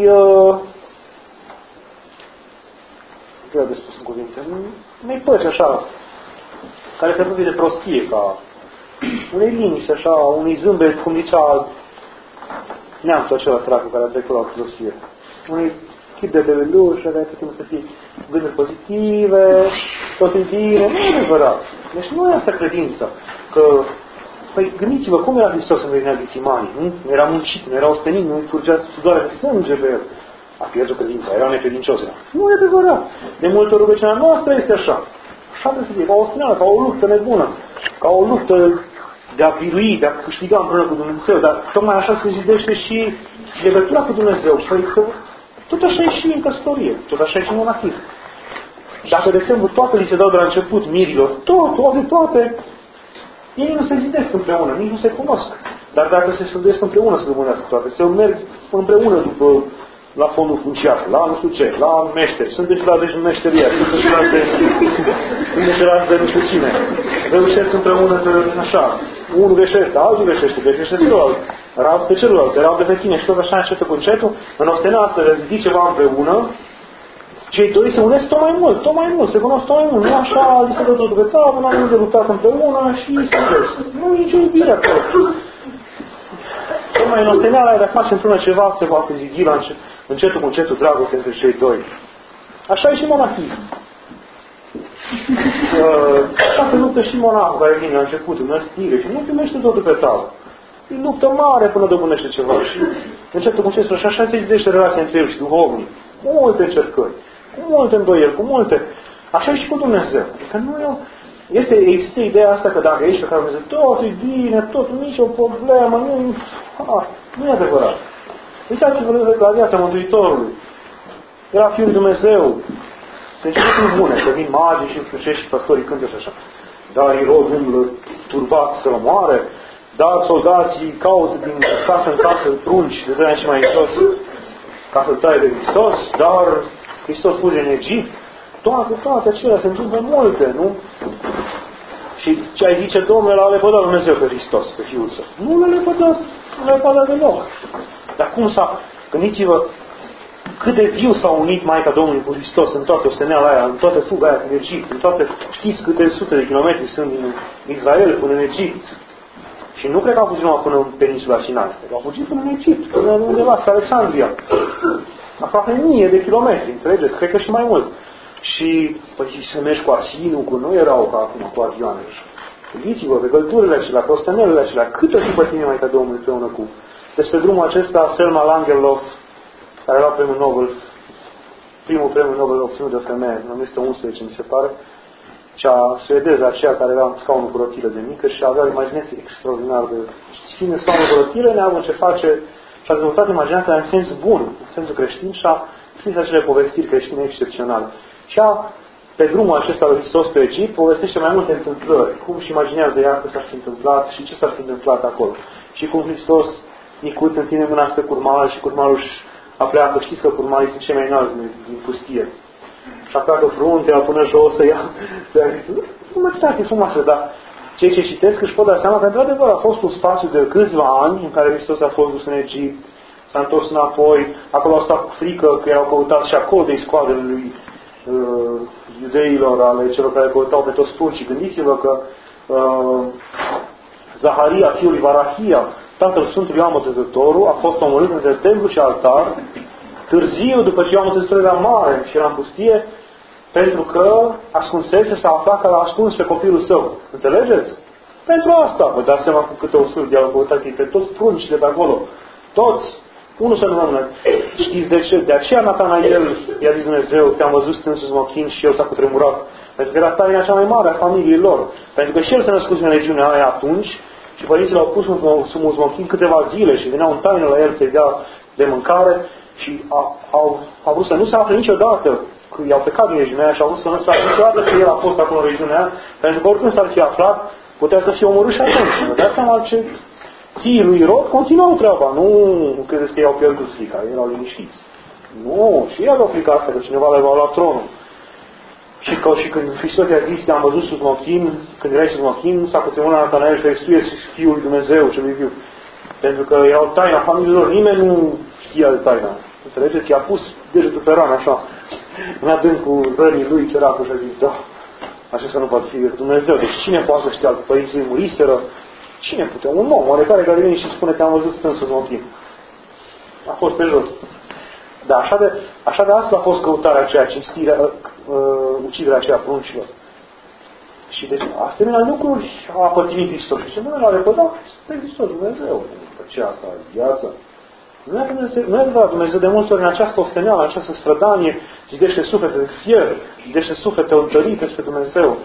greu de spus în cuvinte, unei părți așa, care se apropie de prostie, ca unei liniști așa, unui zâmbet, cum zicea neamțul acela săracul care a trecut la ortodoxie. Unui chip de bebeluș, care putem să fie gânduri pozitive, tot e bine, nu e adevărat. Deci nu e asta credința. Că, păi gândiți-vă, cum era Hristos în vremea Ghețimanii? Nu era muncit, nu era ostenit, nu curgea sudoare de sânge pe el. A pierdut credința, era necredincios. Nu e adevărat. De multe ori rugăciunea noastră este așa. Așa trebuie să fie, ca o osteneală, ca o luptă nebună, ca o luptă de a birui, de a câștiga împreună cu Dumnezeu, dar tocmai așa se zidește și legătura cu Dumnezeu. Păi că tot așa e și în căsătorie, tot așa e și în monahism. Dacă, de exemplu, toate li se dau de la început mirilor, toate, ei nu se zidesc împreună, nici nu se cunosc. Dar dacă se zidesc împreună să rămânească toate, se merg împreună după la fondul funciar, la nu știu ce, la meșteri, sunt ceilalți de meșterie, sunt ceilalți de nu știu cine. Reușesc împreună să, așa, unul greșește, altul greșește celălalt, rab pe celălalt, rab pe tine și tot așa încetul cu încetul, în ostenească zici ceva împreună, cei doi se unesc tot mai mult, se cunosc tot mai mult, nu așa, li se dă totul pe tavă, nu au de luptat împreună și se vezi. Nu e nicio iubire acolo. Tocmai în osteneala aia, dacă faci împreună ceva, se poate zidi la încetul cu încetul dragoste între cei doi. Așa e și monahism. Așa se luptă și monahul care vine la început, în stire și nu primește totul pe tavă. E luptă mare până dobânește ceva și încetul cu încetul și așa se zidește relația între el și duhovnic. Multe încercări. Cu multe îndoieli, cu multe. Așa e și cu Dumnezeu. Adică există ideea asta că dacă ești pe care Dumnezeu, tot e bine, tot, nicio problemă, nu e adevărat. Uitați-vă la viața Mântuitorului. Era Fiul lui Dumnezeu. Se începe cu bune, că vin magii și sfârșești și păstorii cântă și așa. Dar Irod umblă turbat să-l omoare, dar soldații caută din casă în casă prunci de 2 ani și mai jos ca să-l taie de Hristos, dar Hristos fuge în Egipt. Toate acelea se întâmplă multe, nu? Și ce ai zice, Domnule, l-a lepădat Dumnezeu pe Hristos, pe Fiul Său. Nu l-a lepădat deloc. Dar cum s-a... Gândiți-vă cât de viu s-a unit Maica Domnului cu Hristos în toată osteneala aia, în toată fuga aia din Egipt, în toate... Știți câte sute de kilometri sunt din Israel până în Egipt. Și nu cred că au fugit numai până în peninsula Sinai. Cred că au fugit până în Egipt, până undeva, spre Alexandria. Aproape 1000 de kilometri, înțelegeți? Cred că și mai mult. Și, păi, să mergi cu asinul, cu nu erau ca acum cu avioane. Gândiți-vă pe călturile acelea, pe ostenelele acelea, cât o fi pe tine Maica Domnului împreună cu... Despre drumul acesta, Selma Lagerlof, care era premiul Nobel, primul premiu Nobel obținut de femeie, în 1911, mi se pare, cea suedeză aceea care era în scaunul cu rotile de mică și avea o imaginație extraordinar de... Fiind în scaunul cu rotile, neavând ce face, și-a dezvoltat imaginația în sens bun, în sensul creștin, și a scris acele povestiri creștine excepționale. Și pe drumul acesta lui Hristos pe Egipt, povestește mai multe întâmplări. Cum și imaginează ea că s-ar fi întâmplat și ce s-ar fi întâmplat acolo. Și cum Hristos, micuț, întinde mâna spre curmal și curmalul își apleacă. Știți că curmalii sunt cei mai înalți din pustie. Și apleacă fruntea până jos să ia. E frumoasă, dar cei ce citesc își pot da seama că într-adevăr a fost un spațiu de câțiva ani în care Hristos a fost dus în Egipt, s-a întors înapoi, acolo a stat cu frică că erau căutați și acolo de iscoadele lui iudeilor, ale celor care căutau pe toți pruncii. Gândiți-vă că Zaharia, fiul lui Varahia, tatăl Sfântului Ioan Botezătorul, a fost omorât între templu și altar, târziu, după ce Ioan Botezătorul era mare și era în pustie, pentru că ascunsese, s-a aflat că l-a ascuns pe copilul său. Înțelegeți? Pentru asta, vă dați seama cu câte o sârbi au căutat pe toți pruncii de acolo. Toți. Unul să nu rămână. Știți de ce? De aceea Natanael i-a zis Dumnezeu, te-am văzut stând sus mochin și el s-a cutremurat. Pentru că era taina cea mai mare a familiei lor. Pentru că și el s-a născut în regiunea aia atunci și părinții l-au pus sub un smochin câteva zile și veneau în taină la el să-i dea de mâncare și au vrut să nu se afle niciodată. I-au plecat din regiunea aia și au vrut să nu se afle niciodată că el a fost acolo în regiunea aia, pentru că oricând s-ar fi aflat, putea să fie omorât și atunci. Vă dați seama ce fiii lui Irod continuau treaba. Nu credeți că i-au pierdut frica, erau liniștiți. Nu, și ei aveau frica asta, că cineva le va lua tronul. Și când Hristos i-a zis, te-am văzut sub mochin, când erai sub mochin, s-a cutremurat Natanael și Hristos Fiul lui Dumnezeu, celui viu. Pentru că erau taina familiilor, nimeni nu știa de taina. Înțelegeți? I-a pus degetul pe rană, așa, în adâncul rănii lui, ceracul, și a zis, da, așa nu poate fi Dumnezeu. Deci cine poate să știa? Părinții lui muriseră? Cine putea? Un om, oarecare care vine și spune, te-am văzut stând sus mochin. A fost pe jos. Da, așa de asta a fost căutarea aceea, uciderea aceea pruncilor. Și deci, asemenea lucruri a pătimit Hristos. Și nu l-a repădat pe Hristos, Dumnezeu. Că ce asta e viață? Nu e adevărat, Dumnezeu de multe ori în această osteneală, în această strădanie, zidește suflete de fier, zidește suflete întărite spre Dumnezeu.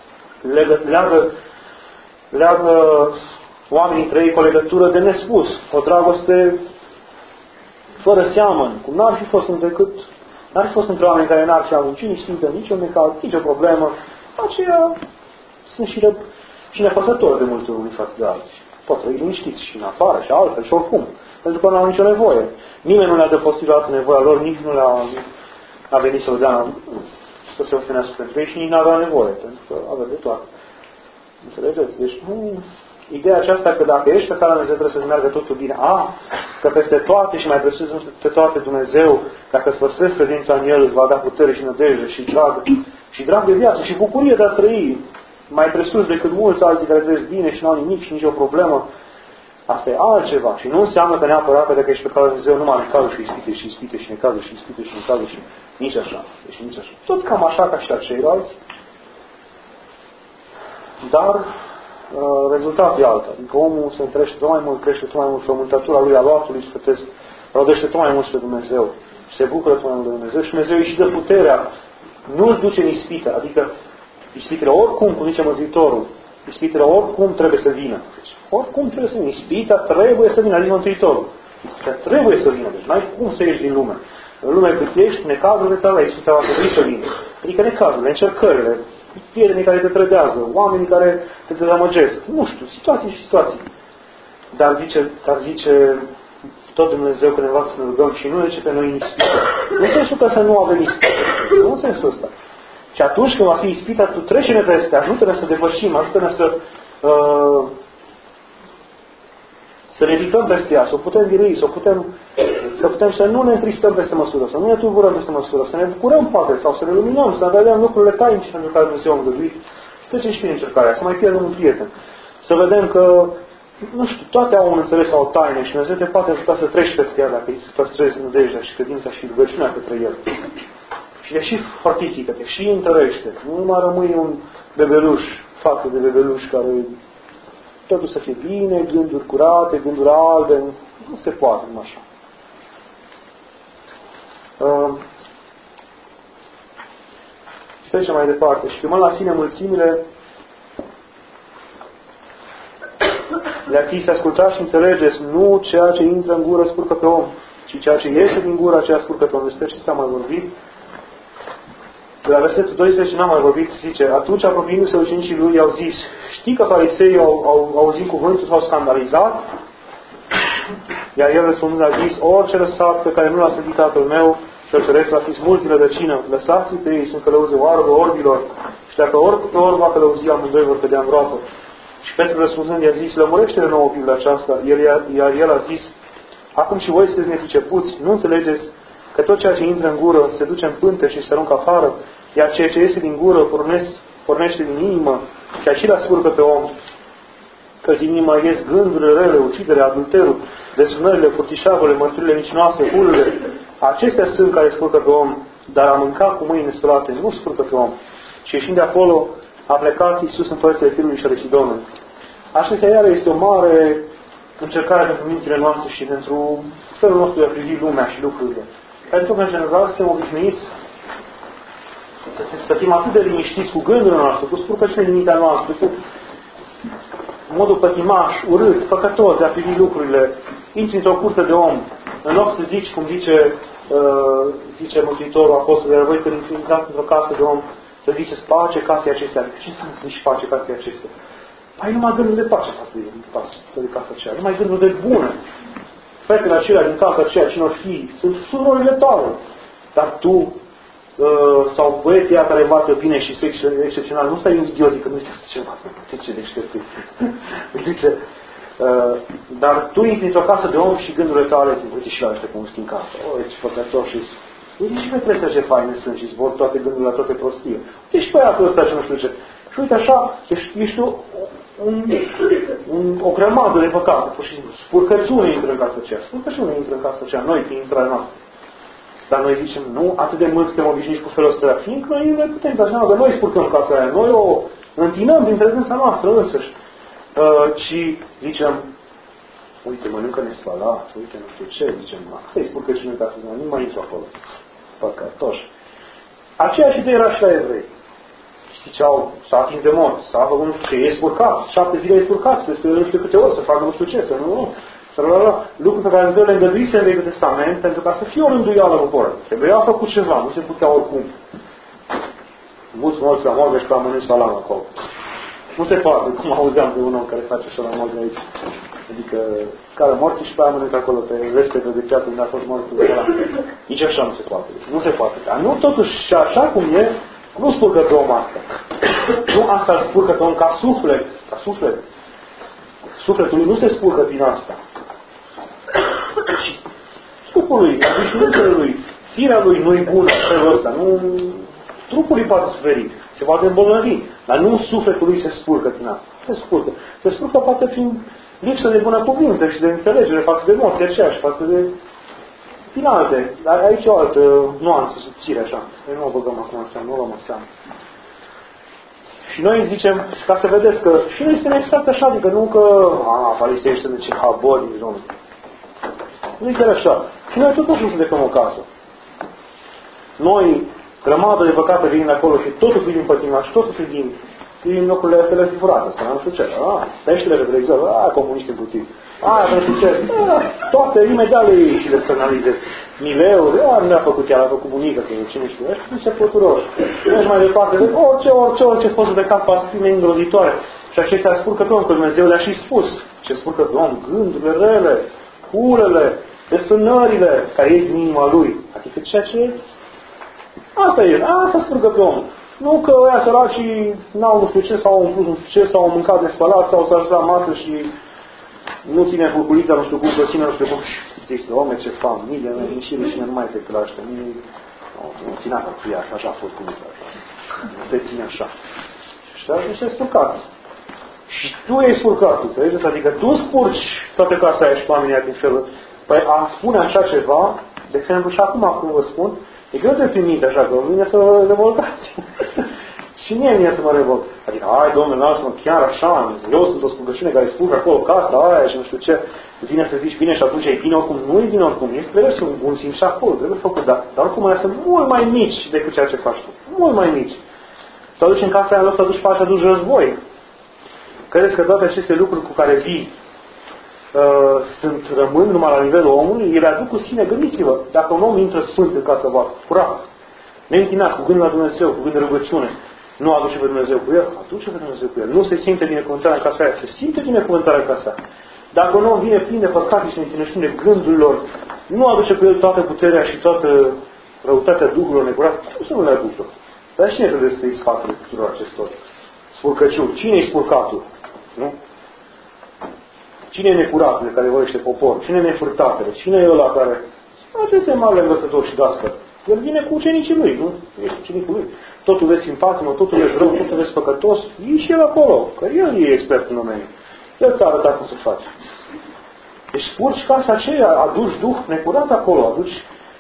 Leagă oamenii între ei cu o legătură de nespus, o dragoste fără seamăn, cum n-ar fi fost între oameni care n-ar fi avut nici sfântă, nici o necaz, nici o problemă. Aceia sunt și nepăsători de multe ori față de alții. Pot trăi liniștiți și în afară și altfel și oricum. Pentru că nu au nicio nevoie. Nimeni nu le-a depășit vreodată nevoia lor, nici nu a venit să-l dea să se ostenească pentru ei și nici n-avea nevoie, pentru că avea de toate. Înțelegeți? Deci ideea aceasta că dacă ești pe calea Dumnezeu trebuie să meargă totul bine. Că peste toate și mai presus pe toate Dumnezeu, dacă îți păstrezi credința în El, îți va da putere și nădejde și drag de viață și bucurie de a trăi mai presus decât mulți alții care trăiesc bine și nu au nimic și nicio problemă. Asta e altceva. Și nu înseamnă că neapărat că dacă ești pe calea Dumnezeu numai necazuri și ispite și ispite și necazuri și ispite și necazuri și nici așa. Deci nici așa. Tot cam așa ca și ceilalți. Dar rezultatul e alta. Adică omul se întrește tot mai mult, crește tot mai mult, frământătura lui a luatului sfătesc, rodește tot mai mult spre Dumnezeu. și se bucură Tronul de Dumnezeu și Dumnezeu îi și dă puterea. Nu îl duce în ispită, adică ispitele oricum, cum zice Mântuitorul, ispitele oricum trebuie să vină. Deci, oricum trebuie să vină. Ispita trebuie să vină, adică Mântuitorul. Ispita trebuie să vină. Deci n-ai cum să ieși din lume. În lume cât ești, necazurile să avea, ispita va trebui să vină. Adică necazurile, încercările, prietenii care te trădează, oamenii care te dezamăgesc. Nu știu, situații și situații. Dar zice tot Dumnezeu că ne învață să ne rugăm și nu zice pe noi în ispită. Nu în sensul că să nu avem ispită. Nu în sensul ăsta. Și atunci când va fi ispita, tu trece-ne peste, ajută-ne să depășim, ajută-ne să ne ridicăm peste ea, să o putem birui, să putem să nu ne întristăm peste măsură, să nu ne tulburăm peste măsură, să ne bucurăm poate, sau să ne luminăm, să vedem lucrurile tainice pentru care Dumnezeu a îngăduit. Să trecem și prin încercarea, să mai pierdem un prieten. Să vedem că, nu știu, toate au un înțeles sau o taină și Dumnezeu te poate ajuta să treci peste ea dacă îți păstrezi nădejdea și credința și rugăciunea către El. Și te și fortifică, te și întărește. Nu mai rămâi un bebeluș, față de bebeluș care totul să fie bine, gânduri curate, gânduri albe. Nu se poate numai așa. Și trecem mai departe. Și chemând la sine mulțimile, le-a zis, ascultați și înțelegeți, nu ceea ce intră în gură spurcă pe om, ci ceea ce iese din gură, aceea spurcă pe om. Despre ce s-a mai vorbit? De la versetul 12 n-am mai vorbit, zice, atunci apropiindu-se ucenicii lui, i-au zis, știi că fariseii au auzit cuvântul, s-au scandalizat? Iar el răspundând a zis, orice lăsat pe care nu l-a sădit Tatăl meu și îl ceresc la fi smulți de rădăcină, lăsați-i pe ei, sunt călăuze oarbă orbilor și dacă orb pe orb va călăuzi, amândoi vor cădea în groapă. Și Petru răspunzând i-a zis, lămurește de nouă Biblia aceasta, iar el a zis, acum și voi sunteți nepricepuți, nu înțelegeți că tot ceea ce intră în gură se duce în pânte și se aruncă afară, iar ceea ce iese din gură pornește din inimă și acelea spurcă pe om. Că din inimă ies gândurile rele, uciderea, adulterul, desfrânările, furtișavurile, mărturile mincinoase, hulurile. Acestea sunt care spurcă pe om, dar a mâncat cu mâini nespălate nu spurcă pe om. Și ieșind de acolo, a plecat Iisus în părțile Tirului și ale Sidonului. Acestea iară este o mare încercare pentru mințile noastre și pentru felul nostru de a privi lumea și lucrurile. Pentru că, în general, suntem obișnuiți să fim atât de liniștiți cu gândurile noastre, cu spurcăciunile din mintea noastră, cu modul pătimaș, urât, făcător de a privi lucrurile. Intri într-o cursă de om. În loc să zici, cum zice Mântuitorul Apostolului, voi când intrați într-o casă de om, să ziceți pace casei acestea. Ce înseamnă să zici pace casei acestea? Păi numai gânduri de pace față de casa aceea. Numai gânduri de bună. Fetele acelea din casa aceea, cine or fi, sunt surorile tale. Dar tu, sau băieții ăia care învață bine și excepțional, nu stai invidiozic, că nu știu ce învață, ce deșteptui. Zice, dar tu intri într-o casă de om și gândurile tale zic, uite și la ăștia cum știi în casă. Ce făcător și uite și pe trebuie ce faine sunt și zbor toate gândurile la toate prostie. Uite și pe aia ăsta ce nu știu ce. Și uite așa, ești o grămadă de păcate, pur și simplu. Spurcăciune intră în casa aceea. Spurcăciune intră în casa aceea, noi, prin intrarea noastră. Dar noi zicem, nu, atât de mult suntem obișnuiți cu felul ăsta, fiindcă noi ne putem da seama că noi spurcăm casa aia, noi o întinăm din prezența noastră însăși. Și zicem, uite, mănâncă nespălat, uite, nu știu ce, zicem, asta e spurcăciune în casa, nu mai intru acolo. Păcătoși. Aceeași idee era și la evrei. Ziceau, s-a atins de mort, s-a făcut nu știu ce, e spurcat, 7 zile e spurcat, despre nu știu câte ori, să facă nu știu ce, să nu. Lucruri pe care Dumnezeu le îngăduise în Vechiul Testament, pentru ca să fie o rânduială în popor. Trebuia făcut ceva, nu se putea oricum. Mulți morți la morgă și pe amănânci salam acolo. Nu se poate, cum auzeam de un om care face așa la morgă aici. Adică, care morți și pe amănânci acolo, pe veste de ceată unde a fost mortul de salam. Nici așa nu se poate. Nu se poate. Dar nu totuși și așa cum e, nu spurcă pe om asta. Nu asta îl spurcă pe om ca suflet. Ca suflet. Sufletul lui nu se spurcă din asta. Și trupul lui, obișnuințele lui, firea lui nu-i bună felul ăsta. Nu, trupul lui poate suferi, se poate îmbolnăvi, dar nu sufletul lui se spurcă din asta. Se spurcă. Se spurcă poate prin lipsă de bunăcuvință și de înțelegere față de morții aceea și față de din alte. Dar aici o altă nuanță subțire așa. Noi nu o băgăm acum așa, nu o luăm așa. Și noi zicem, ca să vedeți că și noi suntem exact așa, adică nu că farisei sunt ce habori, domnule. Nu e chiar așa. Și noi totuși nu judecăm o casă. Noi, grămadă de păcate vin acolo și totul privim pătima și totul privim locurile astea furate, să nu știu ce. Peștele de televizor, comuniști puțin. Nu știu ce. Toate imediat le iei și le semnalizezi. Mileuri, nu le-a făcut ea, a făcut bunica, sau cine știu. Și se păturoși. Mergi mai departe, de orice fost judecat pe aspime îngrozitoare. Și aceștia spurcă pe om, că Dumnezeu le-a și spus. Ce spurcă pe om? Gândurile rele, hulele, desfrânările care ies în inima lui. Adică ceea ce... Asta e, asta spurcă pe om. Nu că ăia săracii n-au nu știu ce, sau umplut nu știu ce, sau mâncat nespălat, sau s-au ajuns la masă și nu ține furculița, nu știu cum, că ține, nu știu cum. Zici, omule, ce familie, și nu mai te craște. Nu ținea cu ea, așa a fost cum așa. Nu te ține așa. Și atunci e spurcat. Și tu ești spurcat, înțelegeți? Adică tu spurci toată casa aia și pe oamenii din felul. Păi a spune așa ceva, de exemplu, și acum când vă spun, e greu de primit așa, că vine să vă revoltați. Și mie să mă revolt. Adică, hai, Domnule, lasă-mă, chiar așa, eu sunt o spurgăciune care spurgă acolo casa aia și nu știu ce. Vine să zici bine și atunci e bine oricum. Nu e bine oricum. Trebuie să un simț și acolo, trebuie făcut. Dar oricum aia sunt mult mai mici decât ceea ce faci tu. Mult mai mici. Să aduci în casa aia, în loc să aduci pace, aduci război. Credeți că toate aceste lucruri cu care vii rămân numai la nivelul omului, ele aduc cu sine, gândiți-vă, dacă un om intră sfânt în casa voastră, curat, neîntinat, cu gând la Dumnezeu, cu gând de rugăciune, nu aduce pe Dumnezeu cu el, aduce pe Dumnezeu cu el. Nu se simte binecuvântarea în casa aia, se simte binecuvântarea în casa aia. Dacă un om vine plin de păcate și de întinășciune gândurilor, nu aduce cu el toată puterea și toată răutatea Duhurilor necurate, cum să nu le aducă? Dar cine trebuie să-i sfatele tuturor acestor spurcăciuni? Cine e spurcatul? Nu? Cine e necuratul de care vorbește popor? Cine e nefurtatele? Cine e ăla care... Acesta e marele învățător și dascăl. El vine cu ucenicii lui, nu? Ești ucenicul lui. Totul vezi simpatic, totul vezi rău, totul vezi păcătos. E și el acolo, că el e expert în domeniu. El ți-a arătat cum să faci. Deci spurci casa aceea, aduci duh necurat acolo, aduci...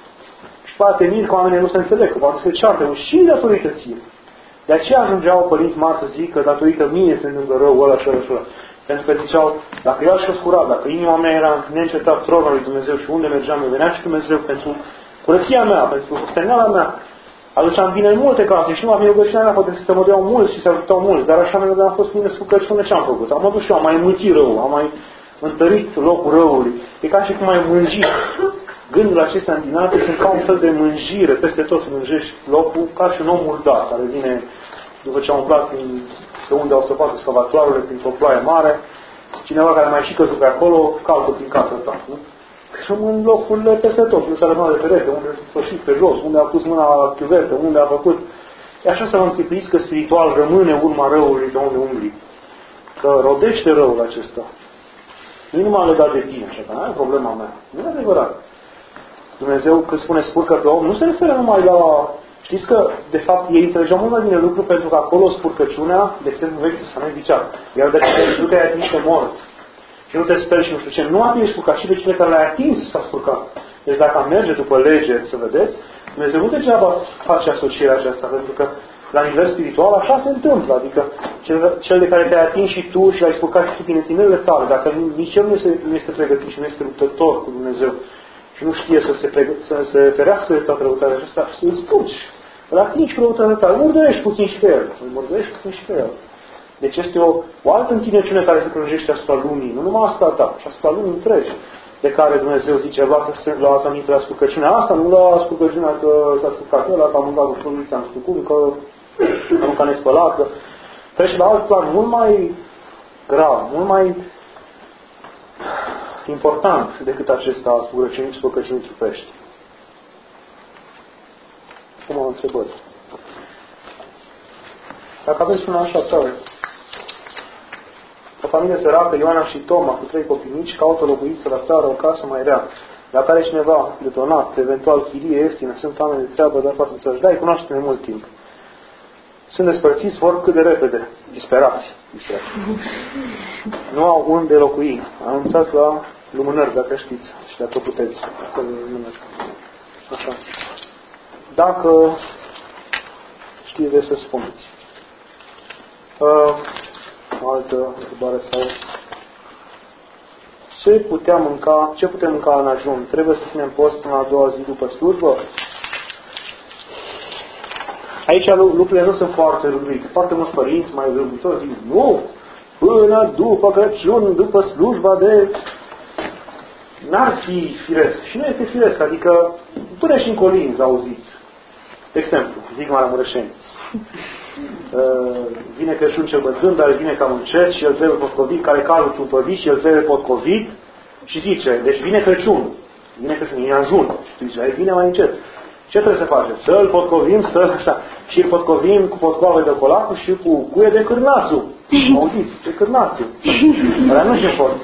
Și poate te miri că oamenii nu se înțeleg, că poate se ceartă și datorită ție. De aceea ajungeau părinți mari să zică, datorită mie se întâmplă rău ăla și ăla și ăla. Pentru că ziceau, dacă eu aș fi curat, dacă inima mea era neîncetat tronul lui Dumnezeu și unde mergeam, eu venea și Dumnezeu pentru curăția mea, pentru osteneala mea. Aduceam bine în multe case și nu am rugăciunea mea, poate să se mădeau mulți și se ajutau mulți, dar așa mea am fost bine spurcăciune ce am făcut. Am adus și eu, am mai înmulțit rău, am mai întărit locul răului. E ca și cum ai mânji. Gândurile acestea întinate sunt ca un fel de mânjire, peste tot mânjești locul, ca și un om murdar care vine după ce a umblat pe unde au săpat scavatoarele printr-o ploaie mare, cineva care mai și căzut pe acolo, calcă prin casă ta, nu? Și în locurile peste tot, unde s-a rămas de perete, unde s-a sfârșit pe jos, unde a pus mâna la chiuvetă, unde a făcut. E așa să vă închipuiți că spiritual rămâne urma răului de unde umbli. Că rodește răul acesta. Nu e numai legat de tine, așa că nu e problema mea. Nu e adevărat. Dumnezeu, când spune spurcă pe om, nu se referă numai la... Știți că, de fapt, ei înțelegeau mult mai bine lucru pentru că acolo spurcăciunea, de exemplu, Vechiul Testament zicea, iar dacă nu te-ai atins pe mort și nu te speri și nu știu ce, nu atingi spurcat și pe cele care le-ai atins s-a spurcat. Deci dacă am merge după lege, să vedeți, Dumnezeu nu degeaba face asocierea aceasta, pentru că la nivel spiritual așa se întâmplă. Adică cel de care te-ai atins și tu și l-ai spurcat și tu din întinările tale, dacă nici el nu este pregătit și nu este luptător cu Dumnezeu și nu știe să se ferească de toată răutatea aceasta, să-i spurci. Îl atingi cu răutatea ta, îl murdărești puțin și pe el. Îl murdărești puțin și pe el. Deci este o altă întinăciune care se prelungește asupra lumii, nu numai asupra ta, ci asupra lumii întregi, de care Dumnezeu zice, luați aminte la spurcăciunea asta, nu la spurcăciunea că s-a spurcat ăla, că a mâncat cu frulița, nu știu cum, că a mâncat nespălat, că trece la alt plan mult mai grav, mult mai important decât acesta a spurcăciunii trupești. Cum am întrebări? Dacă aveți una așa tare. O familie săracă, Ioana și Toma, cu 3 copii mici, caută o locuință la țară, o casă mai rea. Dacă are cineva de donat, eventual chirie ieftină, sunt oameni de treabă, dar poate să-și dai, cunoaște de mult timp. Sunt despărțiți, vor cât de repede, disperați. Nu au unde locui. Anunțați la lumânări, dacă știți, și dacă puteți. Așa. Dacă știți de să spuneți. O altă întrebare sau... Ce putem mânca în ajun? Trebuie să ținem post până la a doua zi după slujbă? Aici lucrurile nu sunt foarte rânduite. Foarte mulți părinți mai rânduitori zic, nu, până după Crăciun, după slujba de... N-ar fi firesc. Și nu este firesc. Adică, până și în Colinzi auziți. De exemplu, zic Maramureșeni. Vine Crăciun cel bătrân, dar vine cam încet și el trebuie potcovit, care calul ciumpăvit și el trebuie potcovit. Și zice, deci vine Crăciun. Vine Crăciun, e ajun. Și zice, vine mai încet. Ce trebuie să facem? Să-l potcovim, așa. Și îl potcovim cu potcoave de colacul și cu cuie de cârnațul. Auziți, de cârnațul. Dar nu știu pot.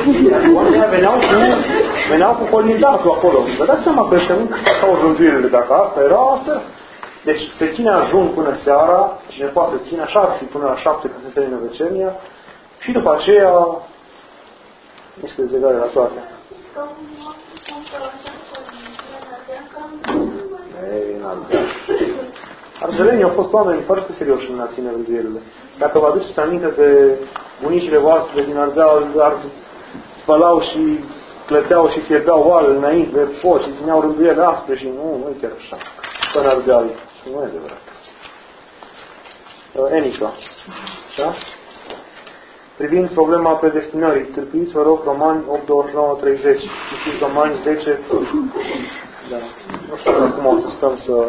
Veneau cu colindatul acolo. Vă dați seama că ăștia nu făceau rânduielile, dacă asta era asta. Deci se ține ajun până seara, cine poate ține, așa ar fi până la 7 când se termină vecernia. Și după aceea este zegare la toate. Argelenii au fost oameni foarte serioși în a ține rânduielile. Dacă vă aduceți aminte de bunicile voastre din Ardeal, dar spălau și clăteau și fierbeau oale înainte de foc și țineau rânduiele aspre și nu e chiar așa. Până Ardeal. Nu e adevărat. Enica. Da? Privind problema predestinării, târpiți, vă rog, Romani 8:29-30. Știți Romani 10. Da. Nu știu acum o să stăm să...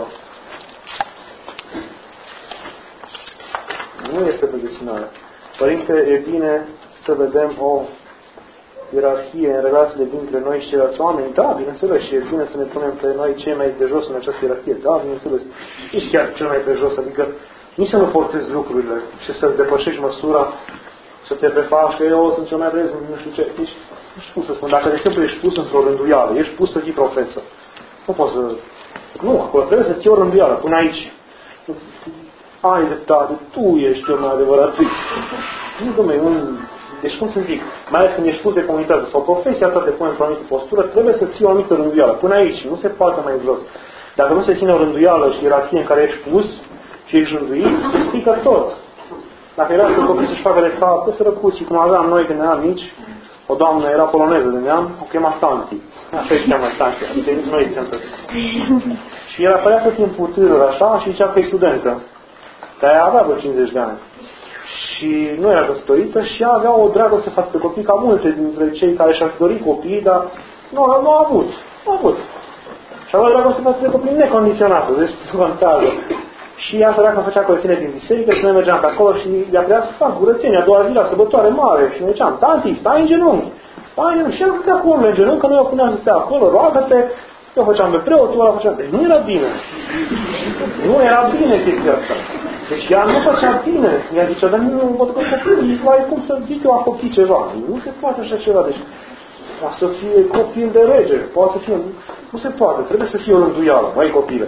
Nu este predestinare. Părinte, e bine să vedem o ierarhie în relațiile dintre noi și ceilalți oameni? Da, bineînțeles. Și e bine să ne punem pe noi cei mai de jos în această ierarhie. Da, bineînțeles. Ești chiar cel mai de jos. Adică nici să nu forțezi lucrurile și să-ți depășești măsura, să te prefaci că eu sunt cel mai de nu știu ce. Ești, nu știu cum să spun. Dacă, de exemplu, ești pus într-o rânduială, ești pus să fii profesor. Nu poți să... Nu, acolo trebuie să ții o rânduială. Până aici. Ai dreptate, tu ești cel mai adevărat. Nu, dom'le, deci cum să zic, mai ales când ești pus de comunitate sau profesia ta te pune într-o anumită postură, trebuie să ții o anumită rânduială. Până aici, nu se poate mai jos. Dacă nu se ține o rânduială și ierarhie în care ești pus și ești rânduit, se strică tot. Dacă era să copii să-și facă de cap, că sărăcuții, cum aveam noi când eram mici, o doamnă era poloneză de neam, o chema Tanti. Așa îi cheamă Tanti, adică noi zicem tot. Și era părea tot timpul tânăr așa și zicea că e studentă. Dar ea avea vreo 50 de ani. Și nu era căsătorită și ea avea o dragoste față de copii ca multe dintre cei care și-ar dori copii, dar nu a avut. Nu a avut. Și avea o dragoste față de copii necondiționată, deci se contează. Și ea săreacă făcea curățenie din biserică și noi mergeam pe acolo și ea trebuia să fac curățenie a doua zi la sărbătoare mare. Și noi ziceam, Tanti, stai în genunchi. Stai în genunchi. Și ea stătea acolo în genunchi, că noi o puneam să stea acolo, roagă-te. Eu făceam pe preotul, ăla făceam. Deci nu era bine. Nu era bine chestia asta. Deci ea nu făcea bine. Ea zicea, dar nu văd că copii, vai, cum să zic eu a copii ceva. Nu se poate așa ceva. Deci, ca să fie copil de rege, poate să fie, nu se poate. Trebuie să fie o rânduială, vai copile.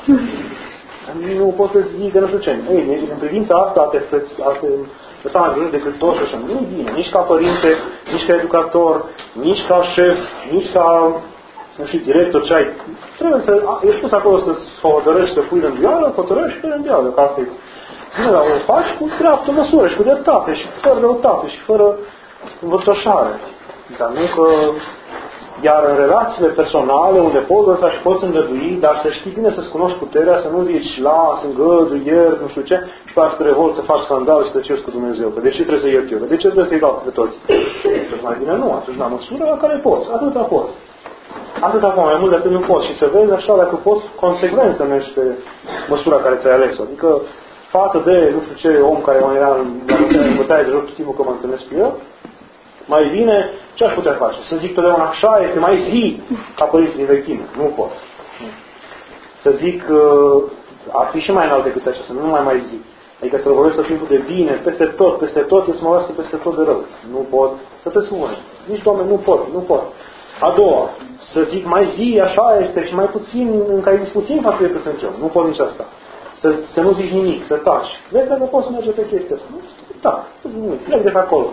Nu pot să zic că nu știu ce. Ei, deci, în privința asta, a te lăsa mai jos decât toți și așa. Nu e bine. Nici ca părinte, nici ca educator, nici ca șef, nici ca, nu știu, director, ce ai. Trebuie să, ești pus acolo să hotărăști, să pui rânduială, hotărăști și pui rânduială, că asta e. Nu, dar o faci cu dreaptă măsură și cu dreptate și fără răutate și fără învățășare. Dar nu că... Iar în relațiile personale, unde poți lăsa și poți îngădui, dar să știi bine să-ți cunoști puterea, să nu zici, las, îngădui, iert, nu știu ce, și pe asta te revolți să faci scandal și să ceri cu Dumnezeu. Că de ce trebuie să iert eu? Că de ce trebuie să-i dau pe toți? Atunci mai bine nu, atunci la măsură la care poți. Atâta poți. Atâta poți, mai mult decât nu poți. Și să vezi așa, dacă poți, consecvență mergi pe măsura care ți-ai ales-o. Adică față de, nu știu ce, om care mai era în bătaie de joc timpul că mă întâlnesc cu el, mai bine, ce aș putea face? Să zic totdeauna așa, este mai zi ca părinții din vechime. Nu pot. Să zic, ar fi și mai înalt decât așa, să nu mai zic. Adică să vorbesc tot timpul de bine, peste tot, să mă lasă peste tot de rău. Nu pot. Să te supune. Nici, Doamne, nu pot. A doua, să zic mai zi, așa este, și mai puțin, încă ai zis puțin față de pe sunt eu. Nu pot nici asta. Să nu zici nimic, să taci. Vezi dacă poți să merge pe chestia asta. Da, nu zic nimic. Plec de pe acolo.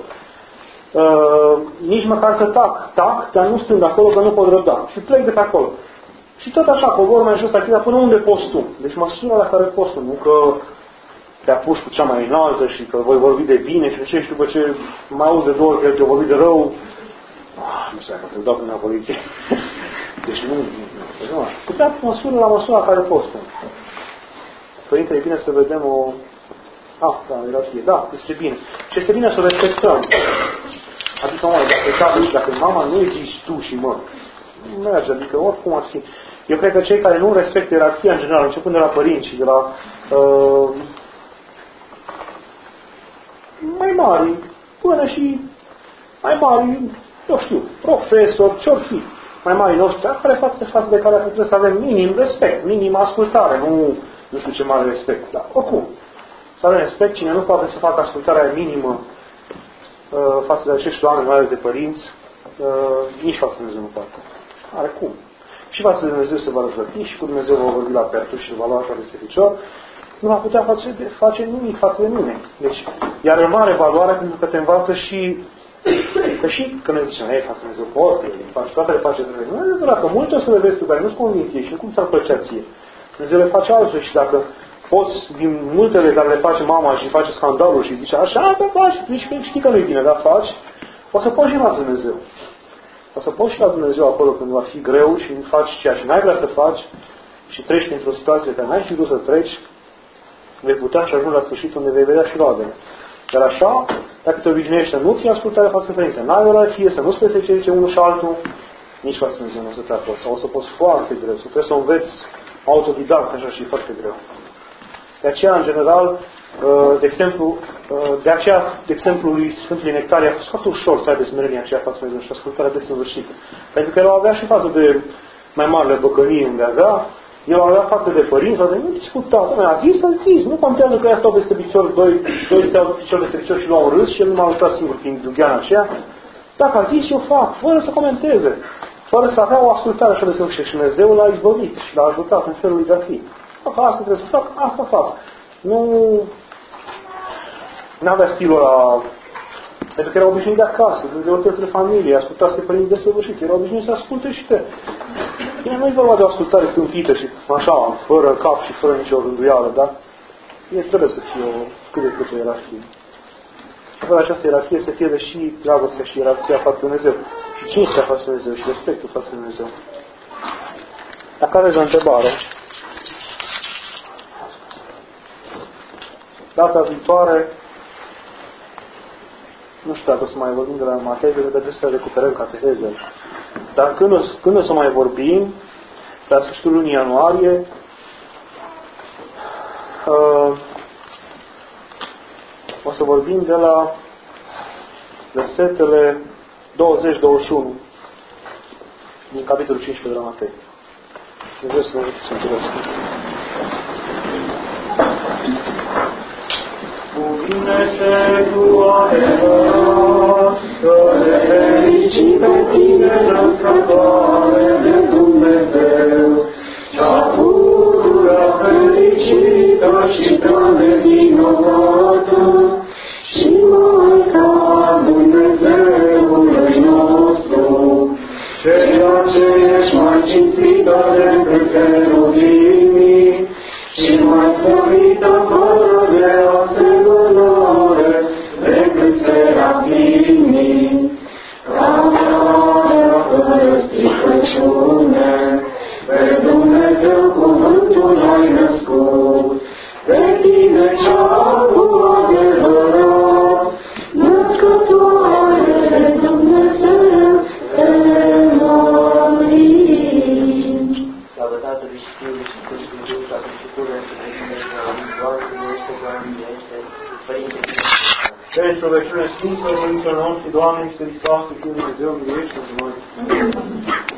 Nici măcar să tac, dar nu stând acolo că nu pot răbda. Și plec de pe acolo. Și tot așa, cobor mai jos activitatea până unde poți tu. Deci măsura la care poți tu, nu că te apuci cu cea mai înaltă și că voi vorbi de bine și de ce, și după ce mai auzi de două ori că te-o vorbi de rău, nu știu dacă te dau până la poliție. Deci nu. Putea măsură la măsura la care poți tu. Părinte, e bine să vedem o... ierarhie. Da, este bine. Și este bine să o respectăm. Adică, dacă mama nu îi zici tu și mă, nu merge, adică oricum ar fi. Eu cred că cei care nu respectă ierarhia în general, începând de la părinți și de la mai mari, până și mai mari, eu știu, profesori, ce-or fi, mai mari noștri, care față de care trebuie să avem minim respect, minim ascultare, nu știu ce mare respect, dar oricum, să avem respect, cine nu poate să facă ascultarea minimă față de acești oameni, mai ales de părinți, nici față de Dumnezeu nu poate. Are cum. Și față de Dumnezeu se va răzvăti și cu Dumnezeu va vorbi la pertul și va lua ca peste picior, nu va putea face nimic față de nimeni. Deci, iar în mare valoare pentru că te învață și că noi zicem, față de Dumnezeu pot, toate le face Dumnezeu. Nu e adevărat, că multe o să le vezi tu, care nu-ți convin ție și cum ți-ar plăcea ție. Dumnezeu le face altfel și dacă poți, din multele care le face mama și face scandalul și zice, așa, da, faci, știi că nu-i bine, dar faci, o să poți și la Dumnezeu. O să poți și la Dumnezeu acolo când va fi greu și faci ceea ce n-ai vrea să faci și treci printr-o situație pe care n-ai știut să treci, vei putea și ajungi la sfârșit unde vei vedea și roadele. Dar așa, dacă te obișnuiești să nu ții ascultare față de părinți, n-ai o ierarhie, să nu spui ce zice unul și altul, nici față de Dumnezeu nu o să treacă. Sau o să poți foarte greu, să trebuie să o înveți autodidact, așa și foarte greu. De aceea, în general, de exemplu, lui Sfântului Nectarie a fost foarte ușor să aibă smerenia aceea față de Dumnezeu și ascultarea desăvârșită. Pentru că el o avea și față de mai marile băcănii unde avea, el o avea față de părinți, nu discuta, a zis, nu contează că ea stau peste picior, doi stau picior peste picior și luau un râs și el nu m-a ajutat singur fiind dugheana aceea. Dacă a zis, eu fac, fără să comenteze, fără să avea o ascultare așa de săvârșită și Dumnezeu l-a izbăvit și l-a ajutat în felul lui de a fi. Dacă asta trebuie să fac, asta fac. Nu avea stilul ăla, pentru că era obișnuit de acasă, de ortăți de familie, ascultați pe părinți desăvârșit, era obișnuit să asculte și te. Bine, nu-i vorba de o ascultare tâmpită și așa, fără cap și fără nicio rânduială, dar trebuie să fie cât de cât o ierarhie. Fără această ierarhie se pierde și dragostea și ierarhia față de Dumnezeu, și cinstea față de Dumnezeu, și respectul față de Dumnezeu. Dacă aveți o întrebare, data viitoare, nu știu dacă o să mai vorbim de la Matei, pentru că trebuie să recuperăm catehezele. Dar când o să mai vorbim, la sfârșitul lunii ianuarie, o să vorbim de la versetele 20-21 din capitolul 15 de la Matei. Dumnezeu să vă mulțumesc. Cuvine-se cu adevărat, să le ferici pe tine născătoare de Dumnezeu, cea pururea fericită și prea nevinovată, și Maica Dumnezeului nostru, ceea ce ești mai cinstită decât cheruvimii, și mai slăvită fără de asemănare decât serafimii, care fără stricăciune, pe Dumnezeu cuvântul ai născut, pe tine cea cu adevărat, născătoare de Dumnezeu, te mărim. Slavă Tatălui și Fiului și Sfântului Duh, și acum și pururea și Dumnezeu, Doamne, miluiește, Doamne, miluiește, Părinte, Cereți rugăciune Sfinților Părinților noștri, Doamne, Iisus Hristos, Fiul Dumnezeu, miluiește-ne noi.